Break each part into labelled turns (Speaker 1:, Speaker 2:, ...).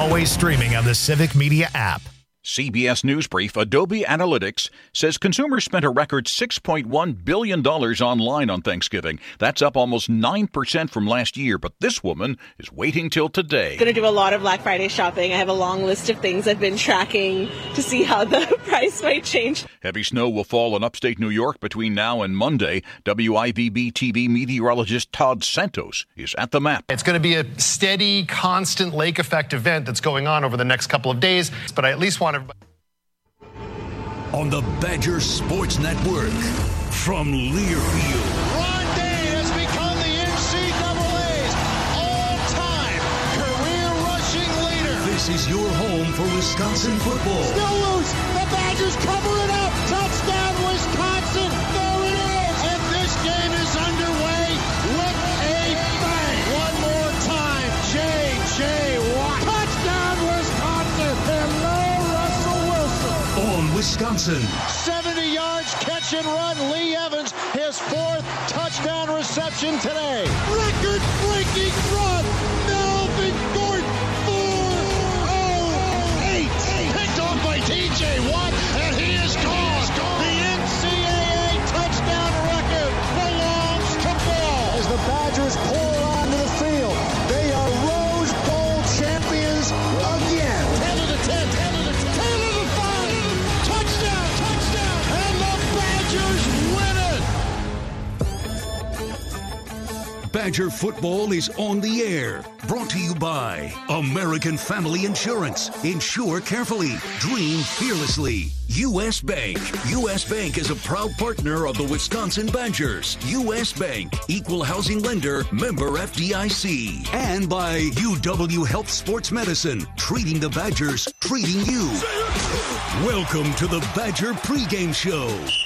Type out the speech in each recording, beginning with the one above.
Speaker 1: Always streaming on the Civic Media app.
Speaker 2: CBS News Brief, Adobe Analytics says consumers spent a record $6.1 billion online on Thanksgiving. That's up almost 9% from last year, but this woman is waiting till today.
Speaker 3: Going to do a lot of Black Friday shopping. I have a long list of things I've been tracking to see how the price might change.
Speaker 2: Heavy snow will fall in upstate New York between now and Monday. WIVB TV meteorologist Todd Santos is at the map.
Speaker 4: It's going to be a steady, constant lake effect event that's going on over the next couple of days, but I at least want everybody.
Speaker 5: On the Badger Sports Network from Learfield.
Speaker 6: Ron Day has become the NCAA's all-time career rushing leader.
Speaker 5: This is your home for Wisconsin football.
Speaker 6: Still loose. The Badgers cover it up. Touchdown, Wisconsin. There it is. And this game is underway with a bang. One more time. J.J. Watt. Touchdown, Wisconsin. Hello, Russell Wilson.
Speaker 5: On Wisconsin.
Speaker 6: 70 yards, catch and run. Lee Evans, his fourth touchdown reception today. Record-breaking run. Melvin Gordon, 408. Picked off by T.J. Watt, and he is gone. The NCAA touchdown record belongs to Ball. As the Badgers pour onto the field, they are Rose Bowl champions again. 10 to the 10, 10 to the 10, 10 to the 5. Touchdown, touchdown, and the Badgers win it.
Speaker 5: Badger football is on the air. Brought to you by American Family Insurance. Insure carefully. Dream fearlessly. U.S. Bank. U.S. Bank is a proud partner of the Wisconsin Badgers. U.S. Bank. Equal housing lender. Member FDIC. And by UW Health Sports Medicine. Treating the Badgers. Treating you. Welcome to the Badger pregame show.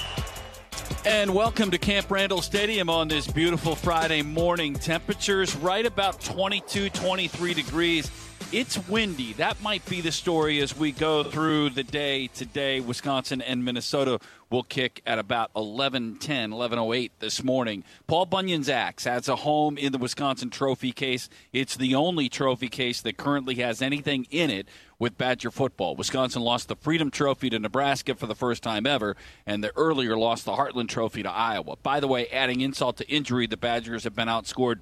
Speaker 7: And welcome to Camp Randall Stadium on this beautiful Friday morning. Temperatures right about 22, 23 degrees. It's windy. That might be the story as we go through the day today. Wisconsin and Minnesota will kick at about 11:10, 11:08 this morning. Paul Bunyan's Axe has a home in the Wisconsin Trophy case. It's the only trophy case that currently has anything in it with Badger football. Wisconsin lost the Freedom Trophy to Nebraska for the first time ever, and they earlier lost the Heartland Trophy to Iowa. By the way, adding insult to injury, the Badgers have been outscored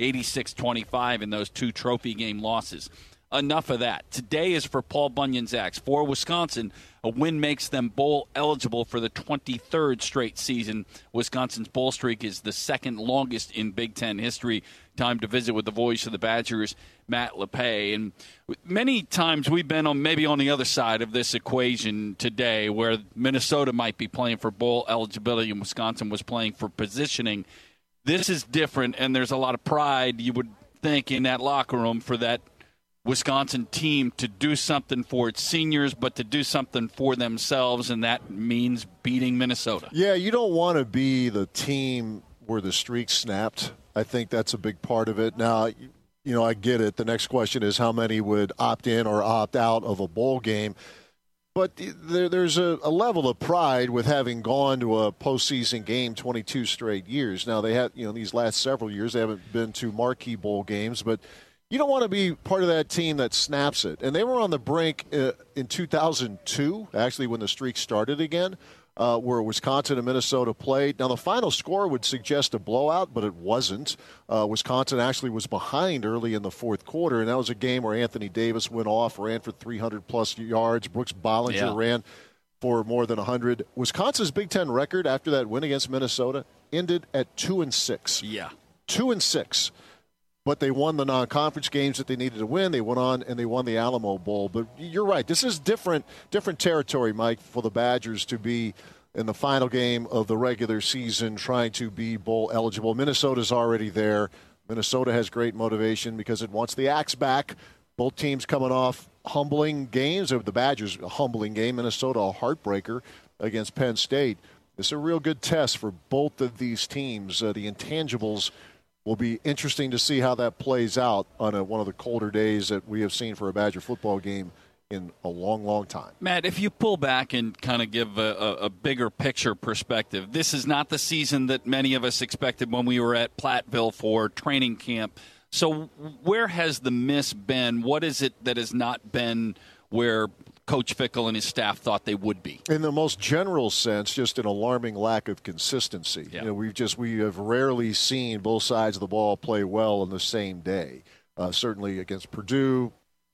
Speaker 7: 86-25 in those two trophy game losses. Enough of that. Today is for Paul Bunyan's Axe. For Wisconsin, a win makes them bowl eligible for the 23rd straight season. Wisconsin's bowl streak is the second longest in Big Ten history. Time to visit with the voice of the Badgers, Matt LePay. And many times we've been on maybe on the other side of this equation today, where Minnesota might be playing for bowl eligibility and Wisconsin was playing for positioning. This is different, and there's a lot of pride, you would think, in that locker room for that Wisconsin team to do something for its seniors, but to do something for themselves, and that means beating Minnesota.
Speaker 8: Yeah, you don't want to be the team where the streak snapped. I think that's a big part of it. Now, you know, I get it. The next question is how many would opt in or opt out of a bowl game. But there's a level of pride with having gone to a postseason game 22 straight years. Now, they had, these last several years, they haven't been to marquee bowl games, but you don't want to be part of that team that snaps it. And they were on the brink in 2002, actually, when the streak started again, where Wisconsin and Minnesota played. Now, the final score would suggest a blowout, but it wasn't. Wisconsin actually was behind early in the fourth quarter, and that was a game where Anthony Davis went off, ran for 300-plus yards. Brooks Bollinger ran for more than 100. Wisconsin's Big Ten record after that win against Minnesota ended at 2-6.
Speaker 7: Yeah.
Speaker 8: 2-6. But they won the non-conference games that they needed to win. They went on and they won the Alamo Bowl. But you're right. This is different territory, Mike, for the Badgers to be in the final game of the regular season trying to be bowl eligible. Minnesota's already there. Minnesota has great motivation because it wants the Axe back. Both teams coming off humbling games. The Badgers, a humbling game. Minnesota, a heartbreaker against Penn State. It's a real good test for both of these teams. The intangibles will be interesting to see how that plays out on one of the colder days that we have seen for a Badger football game in a long, long time.
Speaker 7: Matt, if you pull back and kind of give a bigger picture perspective, this is not the season that many of us expected when we were at Platteville for training camp So where has the miss been? What is it that has not been where Coach Fickell and his staff thought they would be?
Speaker 8: In the most general sense, just an alarming lack of consistency.
Speaker 7: Yeah.
Speaker 8: We have rarely seen both sides of the ball play well on the same day. Certainly against Purdue.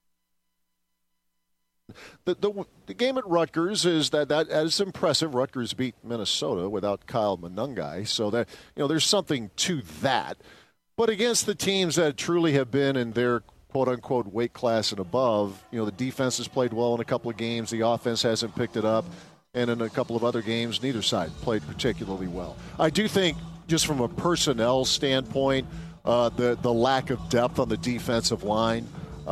Speaker 8: The game at Rutgers is that is impressive. Rutgers beat Minnesota without Kyle Monangai, so that there's something to that. But against the teams that truly have been in their quote-unquote weight class and above, the defense has played well in a couple of games. The offense hasn't picked it up. And in a couple of other games, neither side played particularly well. I do think, just from a personnel standpoint, the lack of depth on the defensive line,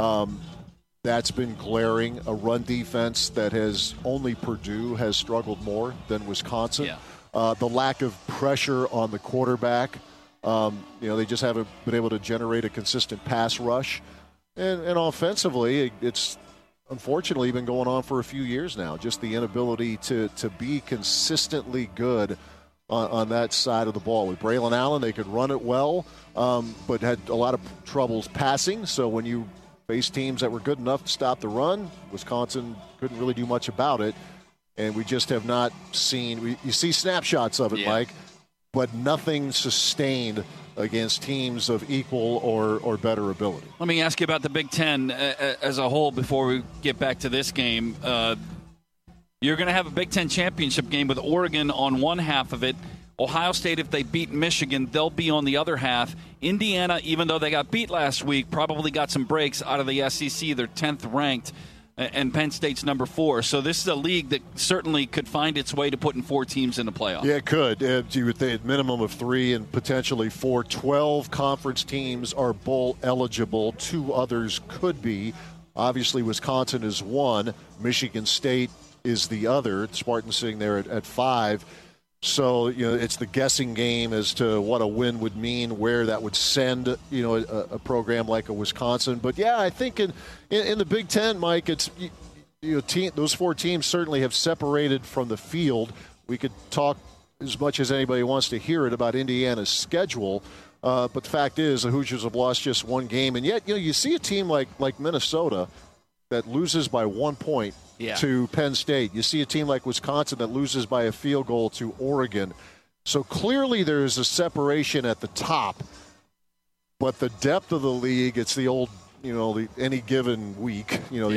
Speaker 8: that's been glaring. A run defense that has only Purdue has struggled more than Wisconsin.
Speaker 7: Yeah.
Speaker 8: The lack of pressure on the quarterback. They just haven't been able to generate a consistent pass rush. And offensively, it's unfortunately been going on for a few years now. Just the inability to be consistently good on that side of the ball. With Braylon Allen, they could run it well, but had a lot of troubles passing. So when you face teams that were good enough to stop the run, Wisconsin couldn't really do much about it. And we just have not seen – you see snapshots of it,
Speaker 7: yeah.
Speaker 8: Mike, but nothing sustained against teams of equal or better ability.
Speaker 7: Let me ask you about the Big Ten as a whole before we get back to this game. You're going to have a Big Ten championship game with Oregon on one half of it. Ohio State, if they beat Michigan, they'll be on the other half. Indiana, even though they got beat last week, probably got some breaks out of the SEC. They're 10th ranked, and Penn State's number 4. So this is a league that certainly could find its way to putting 4 teams in the playoff.
Speaker 8: Yeah, it could. You would think a minimum of 3 and potentially 4. 12 conference teams are bowl eligible. 2 others could be. Obviously, Wisconsin is 1. Michigan State is the other. Spartans sitting there at 5. So, it's the guessing game as to what a win would mean, where that would send, a program like a Wisconsin. But, yeah, I think in the Big Ten, Mike, it's those 4 teams certainly have separated from the field. We could talk as much as anybody wants to hear it about Indiana's schedule. But the fact is the Hoosiers have lost just 1 game. And yet, you see a team like Minnesota that loses by 1 point.
Speaker 7: Yeah.
Speaker 8: To Penn State. You see a team like Wisconsin that loses by a field goal to Oregon. So clearly there's a separation at the top. But the depth of the league, it's the old, the any given week,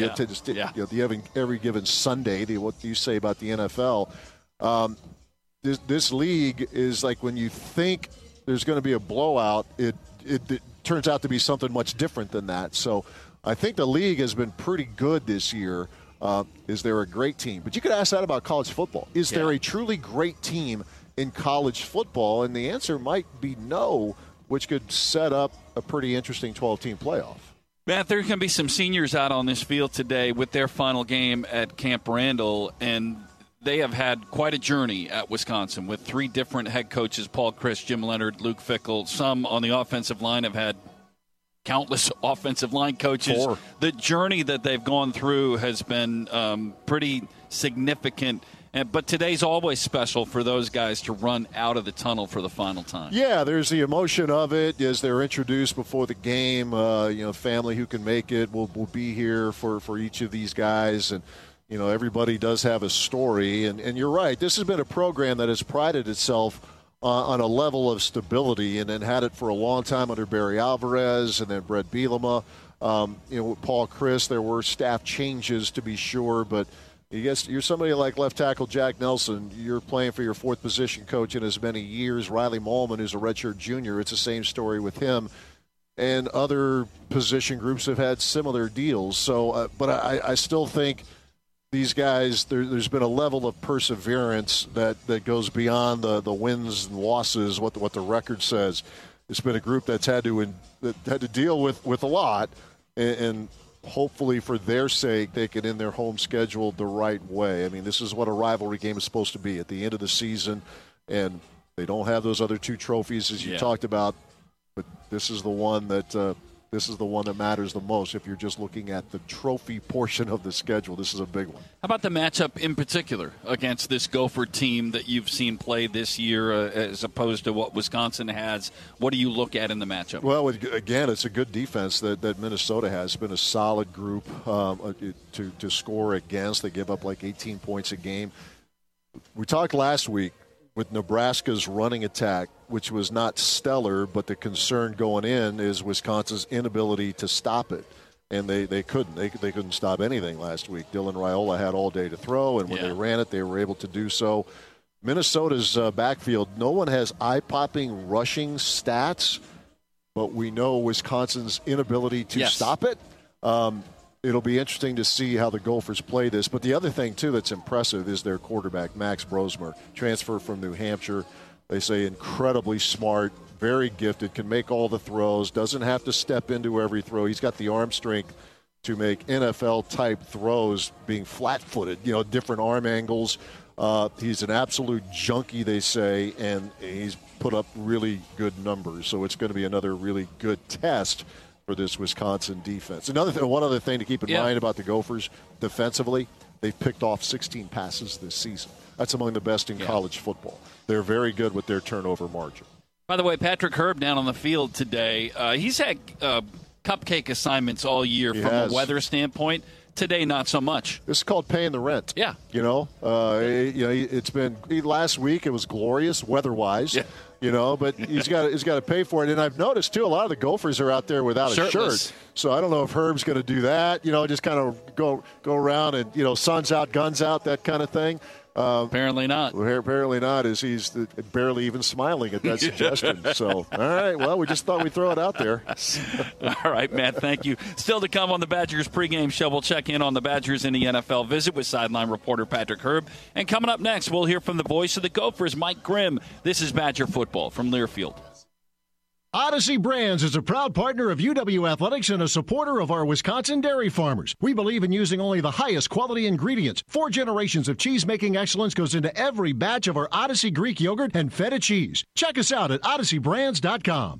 Speaker 8: every given Sunday, what do you say about the NFL? This league is like when you think there's going to be a blowout, it turns out to be something much different than that. So I think the league has been pretty good this year. Is there a great team? But you could ask that about college football. Is there a truly great team in college football? And the answer might be no, which could set up a pretty interesting 12-team playoff.
Speaker 7: Matt, there can be some seniors out on this field today with their final game at Camp Randall, and they have had quite a journey at Wisconsin with 3 different head coaches, Paul Chryst, Jim Leonhard, Luke Fickell. Some on the offensive line have had countless offensive line coaches.
Speaker 8: 4.
Speaker 7: The journey that they've gone through has been pretty significant. But today's always special for those guys to run out of the tunnel for the final time.
Speaker 8: Yeah, there's the emotion of it as they're introduced before the game. Family who can make it will be here for each of these guys. And, everybody does have a story. And you're right. This has been a program that has prided itself on a level of stability, and then had it for a long time under Barry Alvarez and then Brett Bielema. With Paul Chryst, there were staff changes to be sure, but I guess you're somebody like left tackle Jack Nelson. You're playing for your 4th position coach in as many years. Riley Mahlman, who's a redshirt junior, it's the same story with him. And other position groups have had similar deals. So, but I still think these guys, there's been a level of perseverance that goes beyond the wins and losses, what the record says. It's been a group that's had to deal with a lot, and hopefully for their sake they can end their home schedule the right way. I mean, this is what a rivalry game is supposed to be at the end of the season, and they don't have those other 2 trophies as you talked about, but this is the one that This is the one that matters the most. If you're just looking at the trophy portion of the schedule, this is a big one.
Speaker 7: How about the matchup in particular against this Gopher team that you've seen play this year as opposed to what Wisconsin has? What do you look at in the matchup?
Speaker 8: Well, again, it's a good defense that Minnesota has. It's been a solid group to score against. They give up like 18 points a game. We talked last week with Nebraska's running attack, which was not stellar, but the concern going in is Wisconsin's inability to stop it. And they couldn't. They couldn't stop anything last week. Dylan Raiola had all day to throw, and when they ran it, they were able to do so. Minnesota's backfield, no one has eye-popping rushing stats, but we know Wisconsin's inability to stop it. It'll be interesting to see how the Gophers play this. But the other thing, too, that's impressive is their quarterback, Max Brosmer, transfer from New Hampshire. They say incredibly smart, very gifted, can make all the throws, doesn't have to step into every throw. He's got the arm strength to make NFL-type throws, being flat-footed, different arm angles. He's an absolute junkie, they say, and he's put up really good numbers. So it's going to be another really good test for this Wisconsin defense. One other thing to keep in mind about the Gophers defensively, they've picked off 16 passes this season. That's among the best in college football. They're very good with their turnover margin.
Speaker 7: By the way, Patrick Herb down on the field today, he's had cupcake assignments all year from a weather standpoint. Today, not so much.
Speaker 8: This is called paying the rent.
Speaker 7: Yeah.
Speaker 8: It's been last week. It was glorious weather-wise. Yeah. But he's got to pay for it. And I've noticed too, a lot of the Gophers are out there without a shirt. So I don't know if Herb's going to do that. Just kind of go around and sun's out, guns out, that kind of thing.
Speaker 7: Apparently not.
Speaker 8: Apparently not, as he's barely even smiling at that suggestion. So, all right, well, we just thought we'd throw it out there.
Speaker 7: All right, Matt, thank you. Still to come on the Badgers pregame show, we'll check in on the Badgers in the NFL visit with sideline reporter Patrick Herb. And coming up next, we'll hear from the voice of the Gophers, Mike Grimm. This is Badger football from Learfield.
Speaker 9: Odyssey Brands is a proud partner of UW Athletics and a supporter of our Wisconsin dairy farmers. We believe in using only the highest quality ingredients. 4 generations of cheese-making excellence goes into every batch of our Odyssey Greek yogurt and feta cheese. Check us out at odysseybrands.com.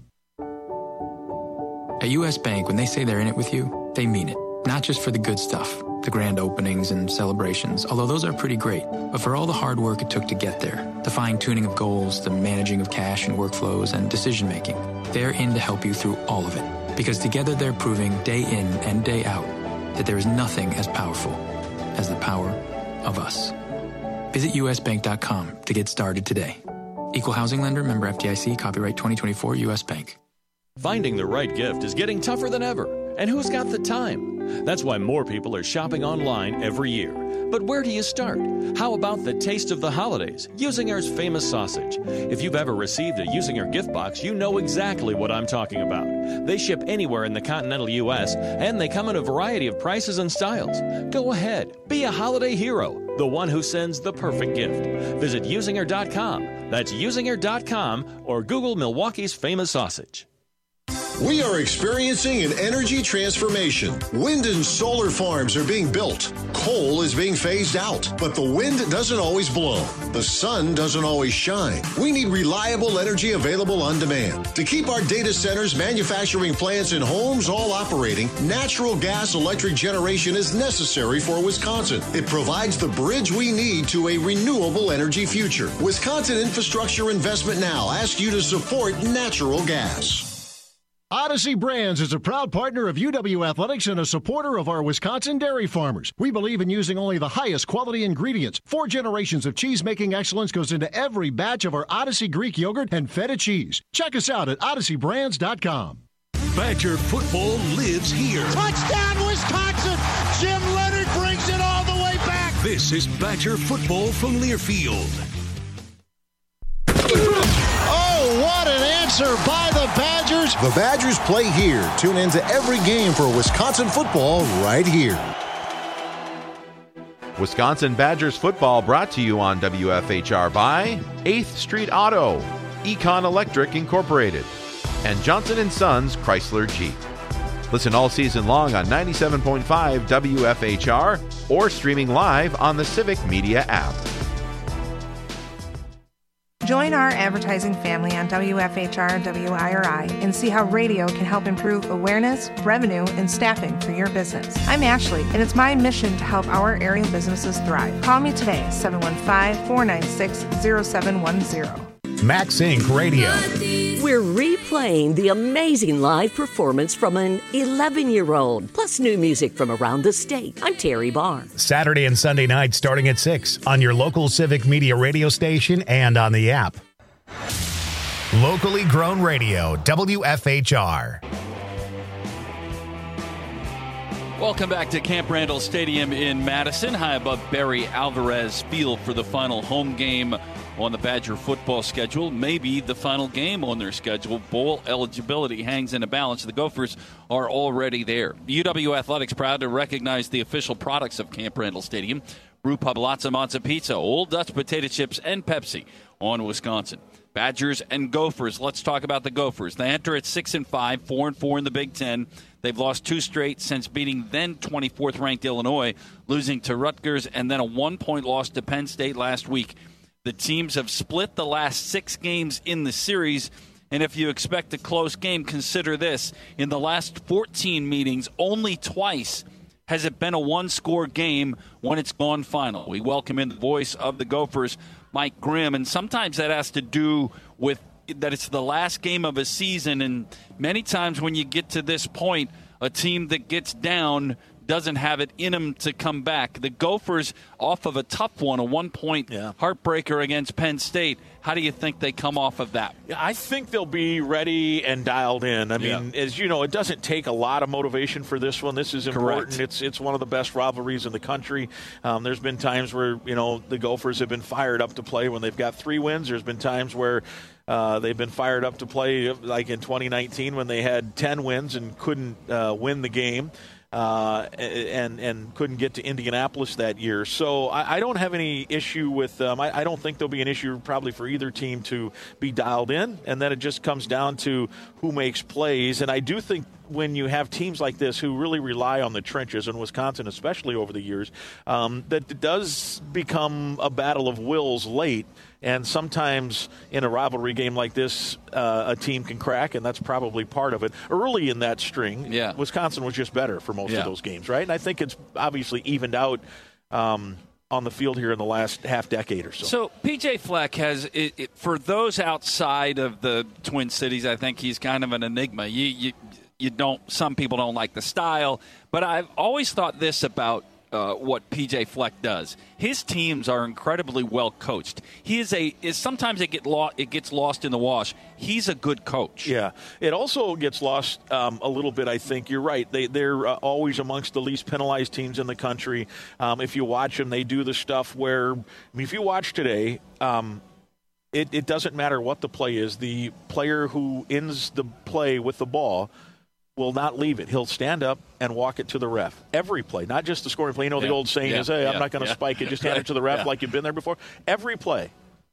Speaker 10: At U.S. Bank, when they say they're in it with you, they mean it. Not just for the good stuff, the grand openings and celebrations, although those are pretty great, but for all the hard work it took to get there, the fine-tuning of goals, the managing of cash and workflows, and decision-making. They're in to help you through all of it, because together they're proving day in and day out that there is nothing as powerful as the power of us. Visit usbank.com to get started today. Equal housing lender, member FDIC, copyright 2024 U.S. Bank.
Speaker 11: Finding the right gift is getting tougher than ever. And who's got the time? That's why more people are shopping online every year. But where do you start? How about the taste of the holidays, Usinger's famous sausage? If you've ever received a Usinger gift box, you know exactly what I'm talking about. They ship anywhere in the continental U.S., and they come in a variety of prices and styles. Go ahead, be a holiday hero, the one who sends the perfect gift. Visit Usinger.com. That's Usinger.com, or Google Milwaukee's famous sausage.
Speaker 12: We are experiencing an energy transformation. Wind and solar farms are being built. Coal is being phased out. But the wind doesn't always blow. The sun doesn't always shine. We need reliable energy available on demand. To keep our data centers, manufacturing plants, and homes all operating, natural gas electric generation is necessary for Wisconsin. It provides the bridge we need to a renewable energy future. Wisconsin Infrastructure Investment Now asks you to support natural gas.
Speaker 9: Odyssey Brands is a proud partner of UW Athletics and a supporter of our Wisconsin dairy farmers. We believe in using only the highest quality ingredients. 4 generations of cheese-making excellence goes into every batch of our Odyssey Greek yogurt and feta cheese. Check us out at odysseybrands.com.
Speaker 5: Badger football lives here.
Speaker 6: Touchdown, Wisconsin! Jim Leonard brings it all the way back.
Speaker 5: This is Badger football from Learfield.
Speaker 6: Oh, what an answer by the Badgers.
Speaker 12: The Badgers play here. Tune into every game for Wisconsin football right here.
Speaker 13: Wisconsin Badgers football brought to you on WFHR by 8th Street Auto, Econ Electric Incorporated, and Johnson & Sons Chrysler Jeep. Listen all season long on 97.5 WFHR or streaming live on the Civic Media app.
Speaker 14: Join our advertising family on WFHR WIRI and see how radio can help improve awareness, revenue, and staffing for your business. I'm Ashley, and it's my mission to help our area businesses thrive. Call me today, 715-496-0710.
Speaker 1: Max Inc. Radio.
Speaker 15: We're replaying the amazing live performance from an 11-year-old, plus new music from around the state. I'm Terry Barr.
Speaker 1: Saturday and Sunday nights starting at 6 on your local Civic Media radio station and on the app. Locally grown radio, WFHR.
Speaker 7: Welcome back to Camp Randall Stadium in Madison, high above Barry Alvarez Field for the final home game on the Badger football schedule. Maybe the final game on their schedule. Bowl eligibility hangs in a balance. The Gophers are already there. UW Athletics proud to recognize the official products of Camp Randall Stadium. Brew Pub Lots of Monza Pizza, Old Dutch Potato Chips, and Pepsi on Wisconsin. Badgers and Gophers. Let's talk about the Gophers. They enter at 6-5, 4-4 in the Big Ten. They've lost 2 straight since beating then 24th-ranked Illinois, losing to Rutgers, and then a 1-point loss to Penn State last week. The teams have split the last 6 games in the series, and if you expect a close game, consider this. In the last 14 meetings, only twice has it been a one-score game when it's gone final. We welcome in the voice of the Gophers, Mike Grimm, and sometimes that has to do with that it's the last game of a season, and many times when you get to this point, a team that gets down doesn't have it in them to come back. The Gophers, off of a tough one, a 1-point heartbreaker against Penn State. How do you think they come off of that?
Speaker 16: I think they'll be ready and dialed in. I mean, as you know, it doesn't take a lot of motivation for this one. This is important. It's one of the best rivalries in the country. There's been times where, the Gophers have been fired up to play when they've got 3 wins. There's been times where they've been fired up to play, like in 2019 when they had 10 wins and couldn't win the game. And couldn't get to Indianapolis that year. So I don't have any issue with them. I don't think there'll be an issue probably for either team to be dialed in, and then it just comes down to who makes plays. And I do think when you have teams like this who really rely on the trenches, in Wisconsin especially over the years, that it does become a battle of wills late. And sometimes in a rivalry game like this, a team can crack, and that's probably part of it. Early in that string, Wisconsin was just better for most of those games, right? And I think it's obviously evened out on the field here in the last half decade or so.
Speaker 7: So P.J. Fleck has, for those outside of the Twin Cities, I think he's kind of an enigma. You don't. Some people don't like the style, but I've always thought this about what P.J. Fleck does. His teams are incredibly well coached. He is sometimes it gets lost in the wash. He's a good coach.
Speaker 16: Yeah, it also gets lost a little bit. I think you're right. They're always amongst the least penalized teams in the country. If you watch them, they do the stuff where if you watch today. It doesn't matter what the play is. The player who ends the play with the ball will not leave it. He'll stand up and walk it to the ref. Every play, not just the scoring play. The old saying is, hey, I'm not going to spike it. Just hand it to the ref like you've been there before. Every play,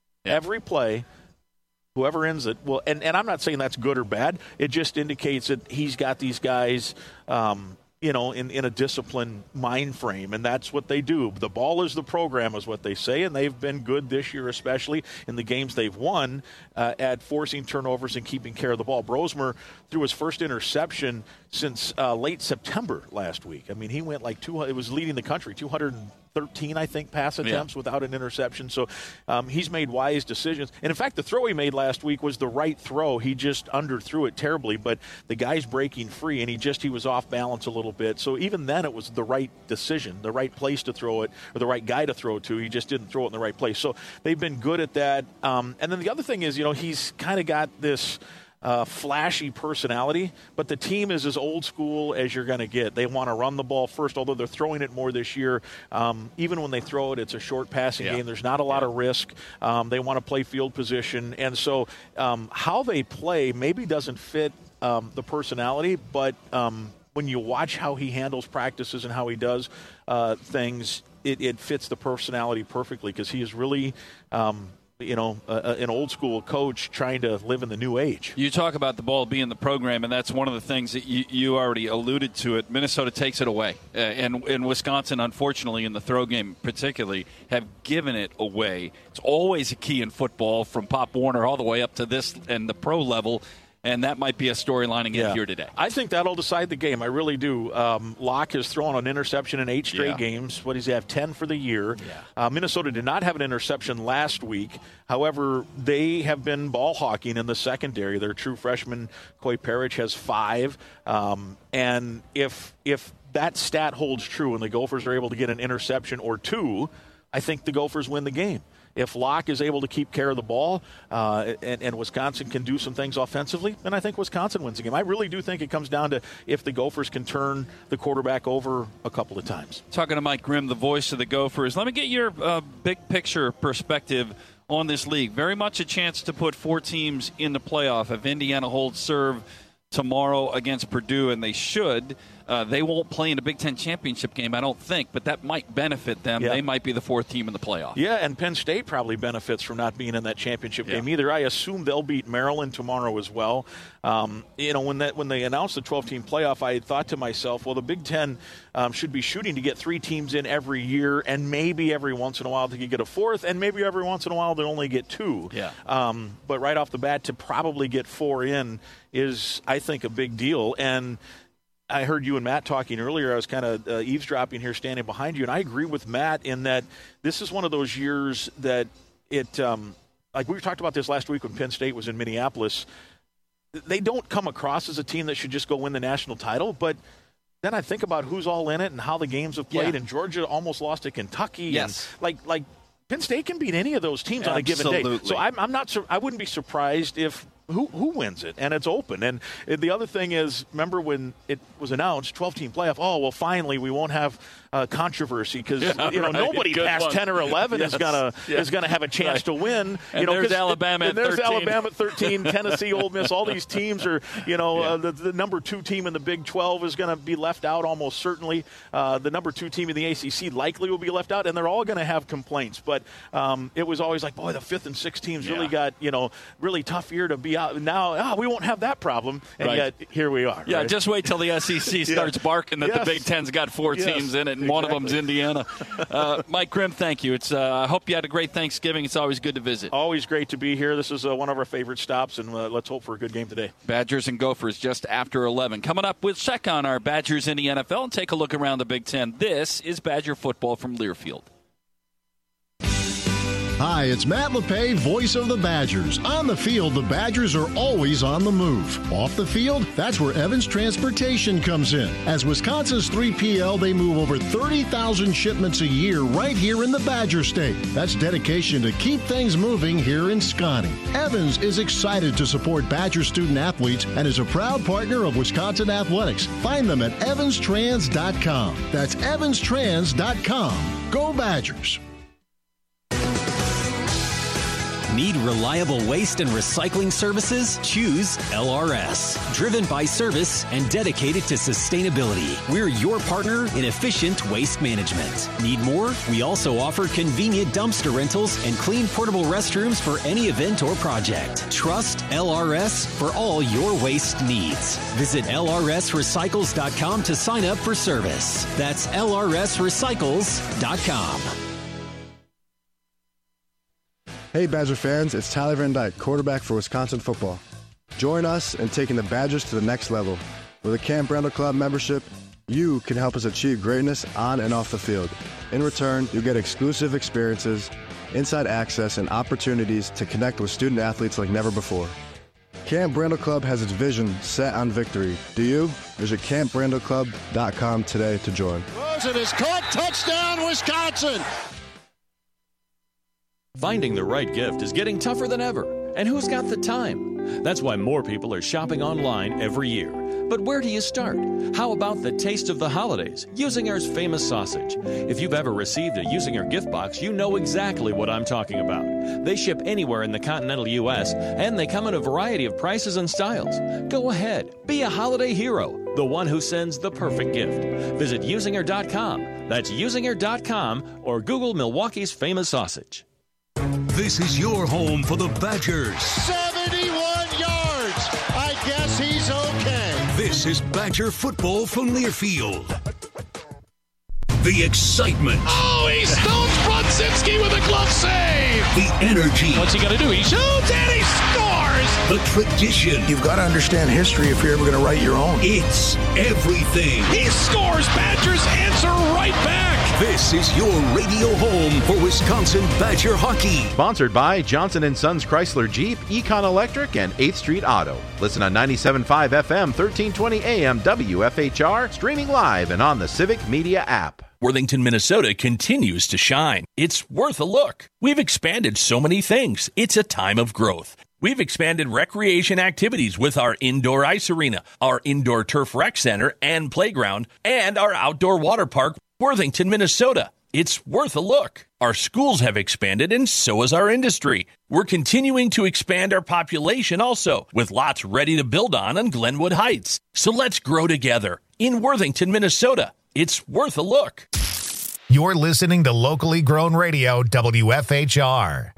Speaker 16: whoever ends it will. And I'm not saying that's good or bad. It just indicates that he's got these guys in a disciplined mind frame, and that's what they do. The ball is the program is what they say, and they've been good this year, especially in the games they've won at forcing turnovers and keeping care of the ball. Brosmer threw his first interception since late September last week. I mean, he went like it was leading the country, 213, I think, pass attempts without an interception. So he's made wise decisions. And, in fact, the throw he made last week was the right throw. He just underthrew it terribly, but the guy's breaking free, and he was off balance a little bit. So even then it was the right decision, the right place to throw it, or the right guy to throw it to. He just didn't throw it in the right place. So they've been good at that. And then the other thing is, he's kind of got this flashy personality, but the team is as old school as you're going to get. They want to run the ball first, although they're throwing it more this year. Even when they throw it, it's a short passing game. There's not a lot of risk. They want to play field position. And so how they play maybe doesn't fit the personality, but when you watch how he handles practices and how he does things, it fits the personality perfectly because he is really an old school coach trying to live in the new age.
Speaker 7: You talk about the ball being the program, and that's one of the things that you already alluded to it. Minnesota takes it away. And Wisconsin, unfortunately, in the throw game particularly, have given it away. It's always a key in football from Pop Warner all the way up to this and the pro level. And that might be a storyline again here today.
Speaker 16: I think that'll decide the game. I really do. Locke has thrown an interception in 8 straight games. What does he have, 10 for the year? Yeah. Minnesota did not have an interception last week. However, they have been ball hawking in the secondary. Their true freshman, Coy Parrish, has 5. And if that stat holds true and the Gophers are able to get an interception or 2, I think the Gophers win the game. If Locke is able to keep care of the ball and Wisconsin can do some things offensively, then I think Wisconsin wins the game. I really do think it comes down to if the Gophers can turn the quarterback over a couple of times.
Speaker 7: Talking to Mike Grimm, the voice of the Gophers. Let me get your big picture perspective on this league. Very much a chance to put 4 teams in the playoff. If Indiana holds serve tomorrow against Purdue, and they should, they won't play in a Big Ten championship game, I don't think, but that might benefit them. Yeah. They might be the 4th team in the playoff.
Speaker 16: Yeah, and Penn State probably benefits from not being in that championship game either. I assume they'll beat Maryland tomorrow as well. When they announced the 12-team playoff, I thought to myself, well, the Big Ten should be shooting to get 3 teams in every year, and maybe every once in a while they could get a 4th, and maybe every once in a while they'll only get 2. Yeah. But right off the bat, to probably get 4 in is, I think, a big deal. And I heard you and Matt talking earlier. I was kind of eavesdropping here, standing behind you, and I agree with Matt in that this is one of those years that like we talked about this last week when Penn State was in Minneapolis. They don't come across as a team that should just go win the national title, but then I think about who's all in it and how the games have played, and Georgia almost lost to Kentucky.
Speaker 7: Yes.
Speaker 16: And like Penn State can beat any of those teams on a given day. So I wouldn't be surprised if who wins it, and it's open. And the other thing is, remember when it was announced, 12-team playoff, finally we won't have controversy because nobody past 10 or 11 is gonna have a chance to win.
Speaker 7: And there's Alabama at 13.
Speaker 16: There's Alabama at 13, Tennessee, Ole Miss, all these teams are, the number 2 team in the Big 12 is going to be left out almost certainly. The number 2 team in the ACC likely will be left out, and they're all going to have complaints. But it was always like, boy, the 5th and 6th teams really got, really tough year to be out. Now, we won't have that problem, and yet here we are.
Speaker 7: Yeah,
Speaker 16: right?
Speaker 7: just wait till the SEC starts barking that the Big Ten's got 4 teams in it, and one of them's Indiana. Mike Grimm, thank you. I hope you had a great Thanksgiving. It's always good to visit.
Speaker 16: Always great to be here. This is one of our favorite stops, and let's hope for a good game today.
Speaker 7: Badgers and Gophers just after 11. Coming up, we'll check on our Badgers in the NFL and take a look around the Big Ten. This is Badger football from Learfield.
Speaker 9: Hi, it's Matt LePay, voice of the Badgers. On the field, the Badgers are always on the move. Off the field, that's where Evans Transportation comes in. As Wisconsin's 3PL, they move over 30,000 shipments a year right here in the Badger State. That's dedication to keep things moving here in Scotty. Evans is excited to support Badger student athletes and is a proud partner of Wisconsin Athletics. Find them at evanstrans.com. That's evanstrans.com. Go Badgers!
Speaker 17: Need reliable waste and recycling services? Choose LRS. Driven by service and dedicated to sustainability. We're your partner in efficient waste management. Need more? We also offer convenient dumpster rentals and clean portable restrooms for any event or project. Trust LRS for all your waste needs. Visit lrsrecycles.com to sign up for service. That's lrsrecycles.com.
Speaker 18: Hey Badger fans, it's Tyler Van Dyke, quarterback for Wisconsin football. Join us in taking the Badgers to the next level. With a Camp Randall Club membership, you can help us achieve greatness on and off the field. In return, you'll get exclusive experiences, inside access, and opportunities to connect with student athletes like never before. Camp Randall Club has its vision set on victory. Do you? Visit camprandallclub.com today to join.
Speaker 6: Rosen is caught, touchdown Wisconsin!
Speaker 11: Finding the right gift is getting tougher than ever. And who's got the time? That's why more people are shopping online every year. But where do you start? How about the taste of the holidays, Usinger's famous sausage? If you've ever received a Usinger gift box, you know exactly what I'm talking about. They ship anywhere in the continental U.S., and they come in a variety of prices and styles. Go ahead, be a holiday hero, the one who sends the perfect gift. Visit Usinger.com. That's Usinger.com, or Google Milwaukee's famous sausage.
Speaker 5: This is your home for the Badgers.
Speaker 6: 71 yards. I guess he's okay.
Speaker 5: This is Badger football from Learfield. The excitement.
Speaker 6: Oh, he stones Brodzinski with a glove save.
Speaker 5: The energy.
Speaker 6: What's he going to do? He shoots and he scores.
Speaker 5: The tradition.
Speaker 19: You've got to understand history if you're ever going to write your own.
Speaker 5: It's everything.
Speaker 6: He scores. Badgers answer right back.
Speaker 5: This is your radio home for Wisconsin Badger hockey.
Speaker 13: Sponsored by Johnson & Sons Chrysler Jeep, Econ Electric, and 8th Street Auto. Listen on 97.5 FM, 1320 AM, WFHR, streaming live and on the Civic Media app.
Speaker 20: Worthington, Minnesota continues to shine. It's worth a look. We've expanded so many things. It's a time of growth. We've expanded recreation activities with our indoor ice arena, our indoor turf rec center and playground, and our outdoor water park, Worthington, Minnesota. It's worth a look. Our schools have expanded, and so has our industry. We're continuing to expand our population also, with lots ready to build on Glenwood Heights. So let's grow together in Worthington, Minnesota. It's worth a look.
Speaker 1: You're listening to locally grown radio, WFHR.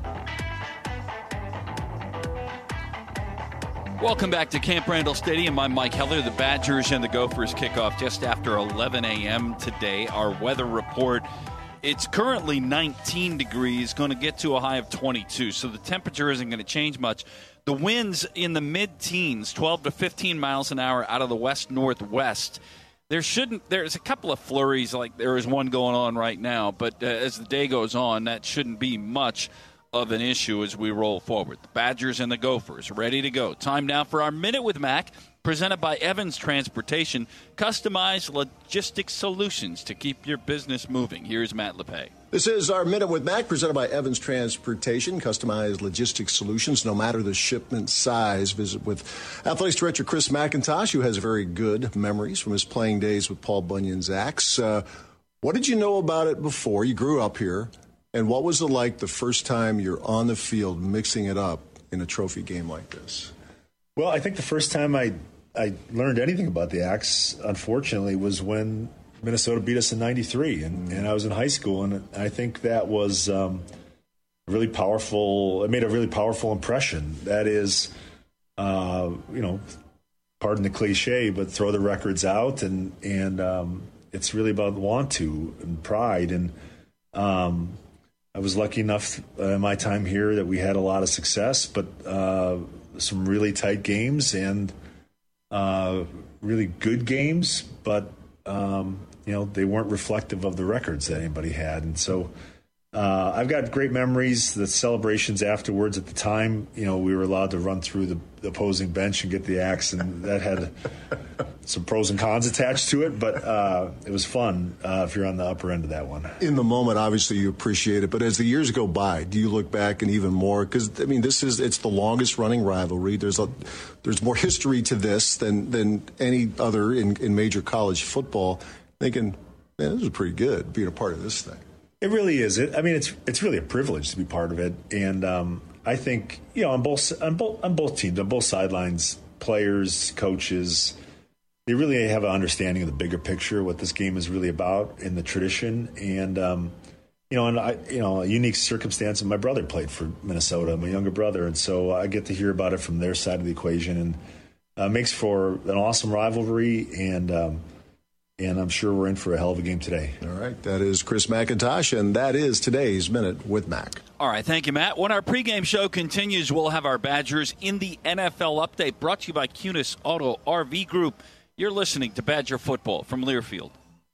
Speaker 7: Welcome back to Camp Randall Stadium. I'm Mike Heller. The Badgers and the Gophers kick off just after 11 a.m. today. Our weather report, it's currently 19 degrees, going to get to a high of 22, so the temperature isn't going to change much. The winds in the mid-teens, 12 to 15 miles an hour out of the west-northwest. There's a couple of flurries, like there is one going on right now, but as the day goes on, that shouldn't be much of an issue as we roll forward. The Badgers and the Gophers ready to go. Time now for our Minute with Mac, presented by Evans Transportation, customized logistics solutions to keep your business moving. Here's Matt LePay.
Speaker 12: This is our Minute with Mac, presented by Evans Transportation, customized logistics solutions, no matter the shipment size. Visit with Athletics Director Chris McIntosh, who has very good memories from his playing days with Paul Bunyan's Axe. What did you know about it before? You grew up here. And what was it like the first time you're on the field mixing it up in a trophy game like this?
Speaker 21: Well, I think the first time I learned anything about the Axe, unfortunately, was when Minnesota beat us in '93, and I was in high school, and I think that was really powerful. It made a really powerful impression. That is, pardon the cliche, but throw the records out, and it's really about want to and pride. And I was lucky enough in my time here that we had a lot of success, but some really tight games and really good games, but they weren't reflective of the records that anybody had. And so I've got great memories. The celebrations afterwards. At the time, we were allowed to run through the opposing bench and get the Axe, and that had some pros and cons attached to it, but it was fun if you're on the upper end of that one.
Speaker 12: In the moment, obviously, you appreciate it, but as the years go by, do you look back and even more? Because, it's the longest-running rivalry. There's more history to this than any other in major college football. Thinking, man, this is pretty good, being a part of this thing.
Speaker 21: It really is. It's really a privilege to be part of it, and I think on both teams, on both sidelines, players, coaches, they really have an understanding of the bigger picture, what this game is really about, in the tradition, and a unique circumstance. And my brother played for Minnesota, my younger brother, and so I get to hear about it from their side of the equation, and makes for an awesome rivalry, and I'm sure we're in for a hell of a game today.
Speaker 12: All right, that is Chris McIntosh, and that is today's Minute with Mac.
Speaker 7: All right, thank you, Matt. When our pregame show continues, we'll have our Badgers in the NFL update, brought to you by Cunis Auto RV Group. You're listening to Badger Football from Learfield.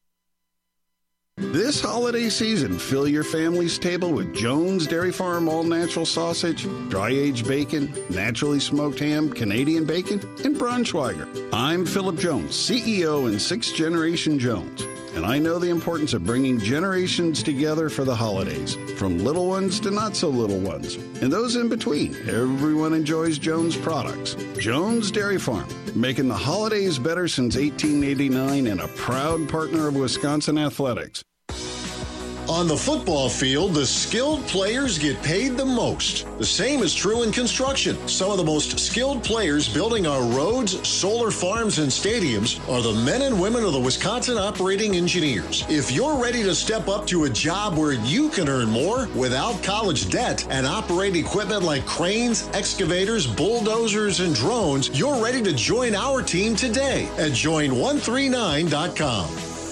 Speaker 22: This holiday season, fill your family's table with Jones Dairy Farm all-natural sausage, dry-aged bacon, naturally smoked ham, Canadian bacon, and Braunschweiger. I'm Philip Jones, CEO and sixth-generation Jones, and I know the importance of bringing generations together for the holidays, from little ones to not-so-little ones, and those in between. Everyone enjoys Jones products. Jones Dairy Farm, making the holidays better since 1889 and a proud partner of Wisconsin Athletics.
Speaker 12: On the football field, the skilled players get paid the most. The same is true in construction. Some of the most skilled players building our roads, solar farms, and stadiums are the men and women of the Wisconsin Operating Engineers. If you're ready to step up to a job where you can earn more without college debt and operate equipment like cranes, excavators, bulldozers, and drones, you're ready to join our team today at join139.com.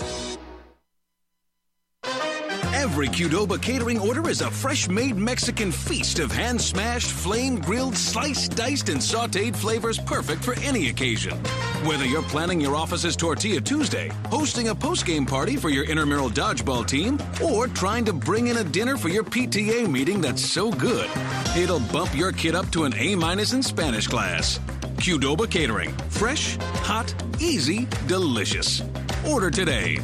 Speaker 5: Every Qdoba catering order is a fresh-made Mexican feast of hand-smashed, flame-grilled, sliced, diced, and sautéed flavors perfect for any occasion. Whether you're planning your office's Tortilla Tuesday, hosting a post-game party for your intramural dodgeball team, or trying to bring in a dinner for your PTA meeting that's so good, it'll bump your kid up to an A- in Spanish class. Qdoba Catering. Fresh, hot, easy, delicious. Order today.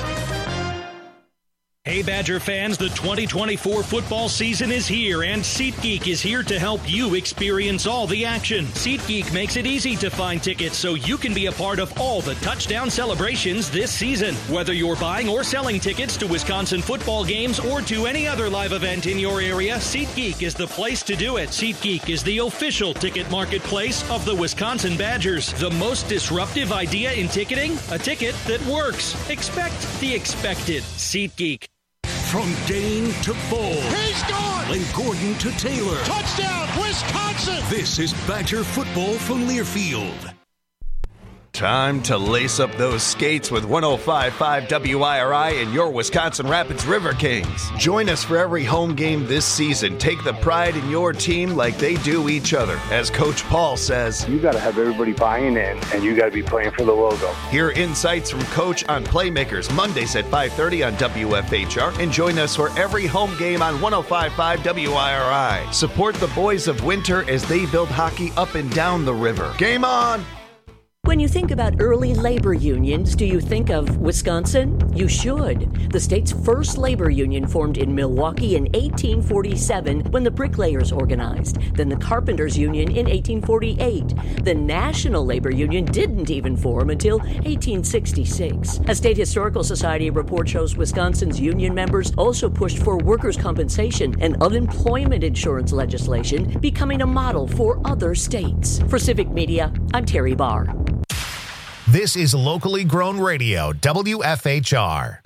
Speaker 2: Hey Badger fans, the 2024 football season is here and SeatGeek is here to help you experience all the action. SeatGeek makes it easy to find tickets so you can be a part of all the touchdown celebrations this season. Whether you're buying or selling tickets to Wisconsin football games or to any other live event in your area, SeatGeek is the place to do it. SeatGeek is the official ticket marketplace of the Wisconsin Badgers. The most disruptive idea in ticketing? A ticket that works. Expect the expected. SeatGeek.
Speaker 5: From Dane to Bull.
Speaker 6: He's gone!
Speaker 5: And Gordon to Taylor.
Speaker 6: Touchdown, Wisconsin!
Speaker 5: This is Badger football from Learfield.
Speaker 3: Time to lace up those skates with 105.5 WIRI and your Wisconsin Rapids River Kings. Join us for every home game this season. Take the pride in your team like they do each other. As Coach Paul says,
Speaker 23: you got to have everybody buying in, and you got to be playing for the logo.
Speaker 3: Hear insights from Coach on Playmakers Mondays at 5:30 on WFHR, and join us for every home game on 105.5 WIRI. Support the boys of Winter as they build hockey up and down the river. Game on!
Speaker 15: When you think about early labor unions, do you think of Wisconsin? You should. The state's first labor union formed in Milwaukee in 1847 when the bricklayers organized. Then the carpenters union in 1848. The National Labor Union didn't even form until 1866. A State Historical Society report shows Wisconsin's union members also pushed for workers' compensation and unemployment insurance legislation, becoming a model for other states. For Civic Media, I'm Terry Barr.
Speaker 1: This is locally grown radio, WFHR.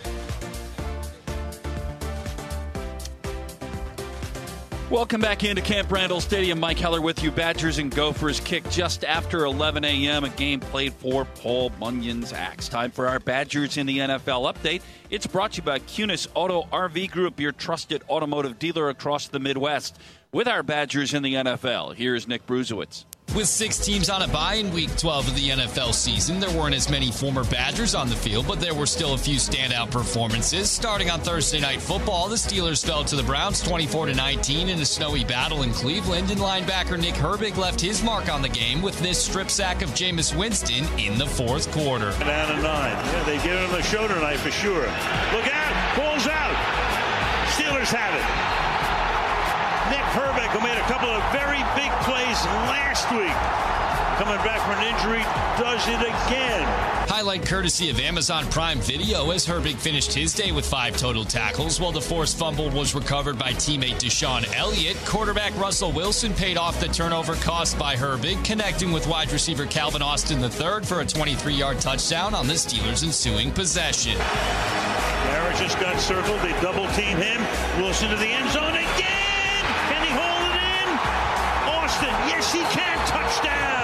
Speaker 7: Welcome back into Camp Randall Stadium. Mike Heller with you. Badgers and Gophers kick just after 11 a.m. A game played for Paul Bunyan's Axe. Time for our Badgers in the NFL update. It's brought to you by Kunis Auto RV Group, your trusted automotive dealer across the Midwest. With our Badgers in the NFL, here's Nick Bruzewitz.
Speaker 24: With 6 teams on a bye in Week 12 of the NFL season, there weren't as many former Badgers on the field, but there were still a few standout performances. Starting on Thursday Night Football, the Steelers fell to the Browns 24-19 in a snowy battle in Cleveland, and linebacker Nick Herbig left his mark on the game with this strip sack of Jameis Winston in the fourth quarter.
Speaker 25: Down to 9. Yeah, they give him a shoulder tonight for sure. Look out! Ball's out! Steelers have it. Nick Herbig, who made a couple of very big plays last week, coming back from an injury, does it again.
Speaker 24: Highlight courtesy of Amazon Prime Video as Herbig finished his day with 5 total tackles, while the forced fumble was recovered by teammate Deshaun Elliott. Quarterback Russell Wilson paid off the turnover caused by Herbig, connecting with wide receiver Calvin Austin III for a 23-yard touchdown on the Steelers' ensuing possession.
Speaker 25: Garrett just got circled. They double-team him. Wilson to the end zone again. Can he hold it in? Austin, yes, he can. Touchdown.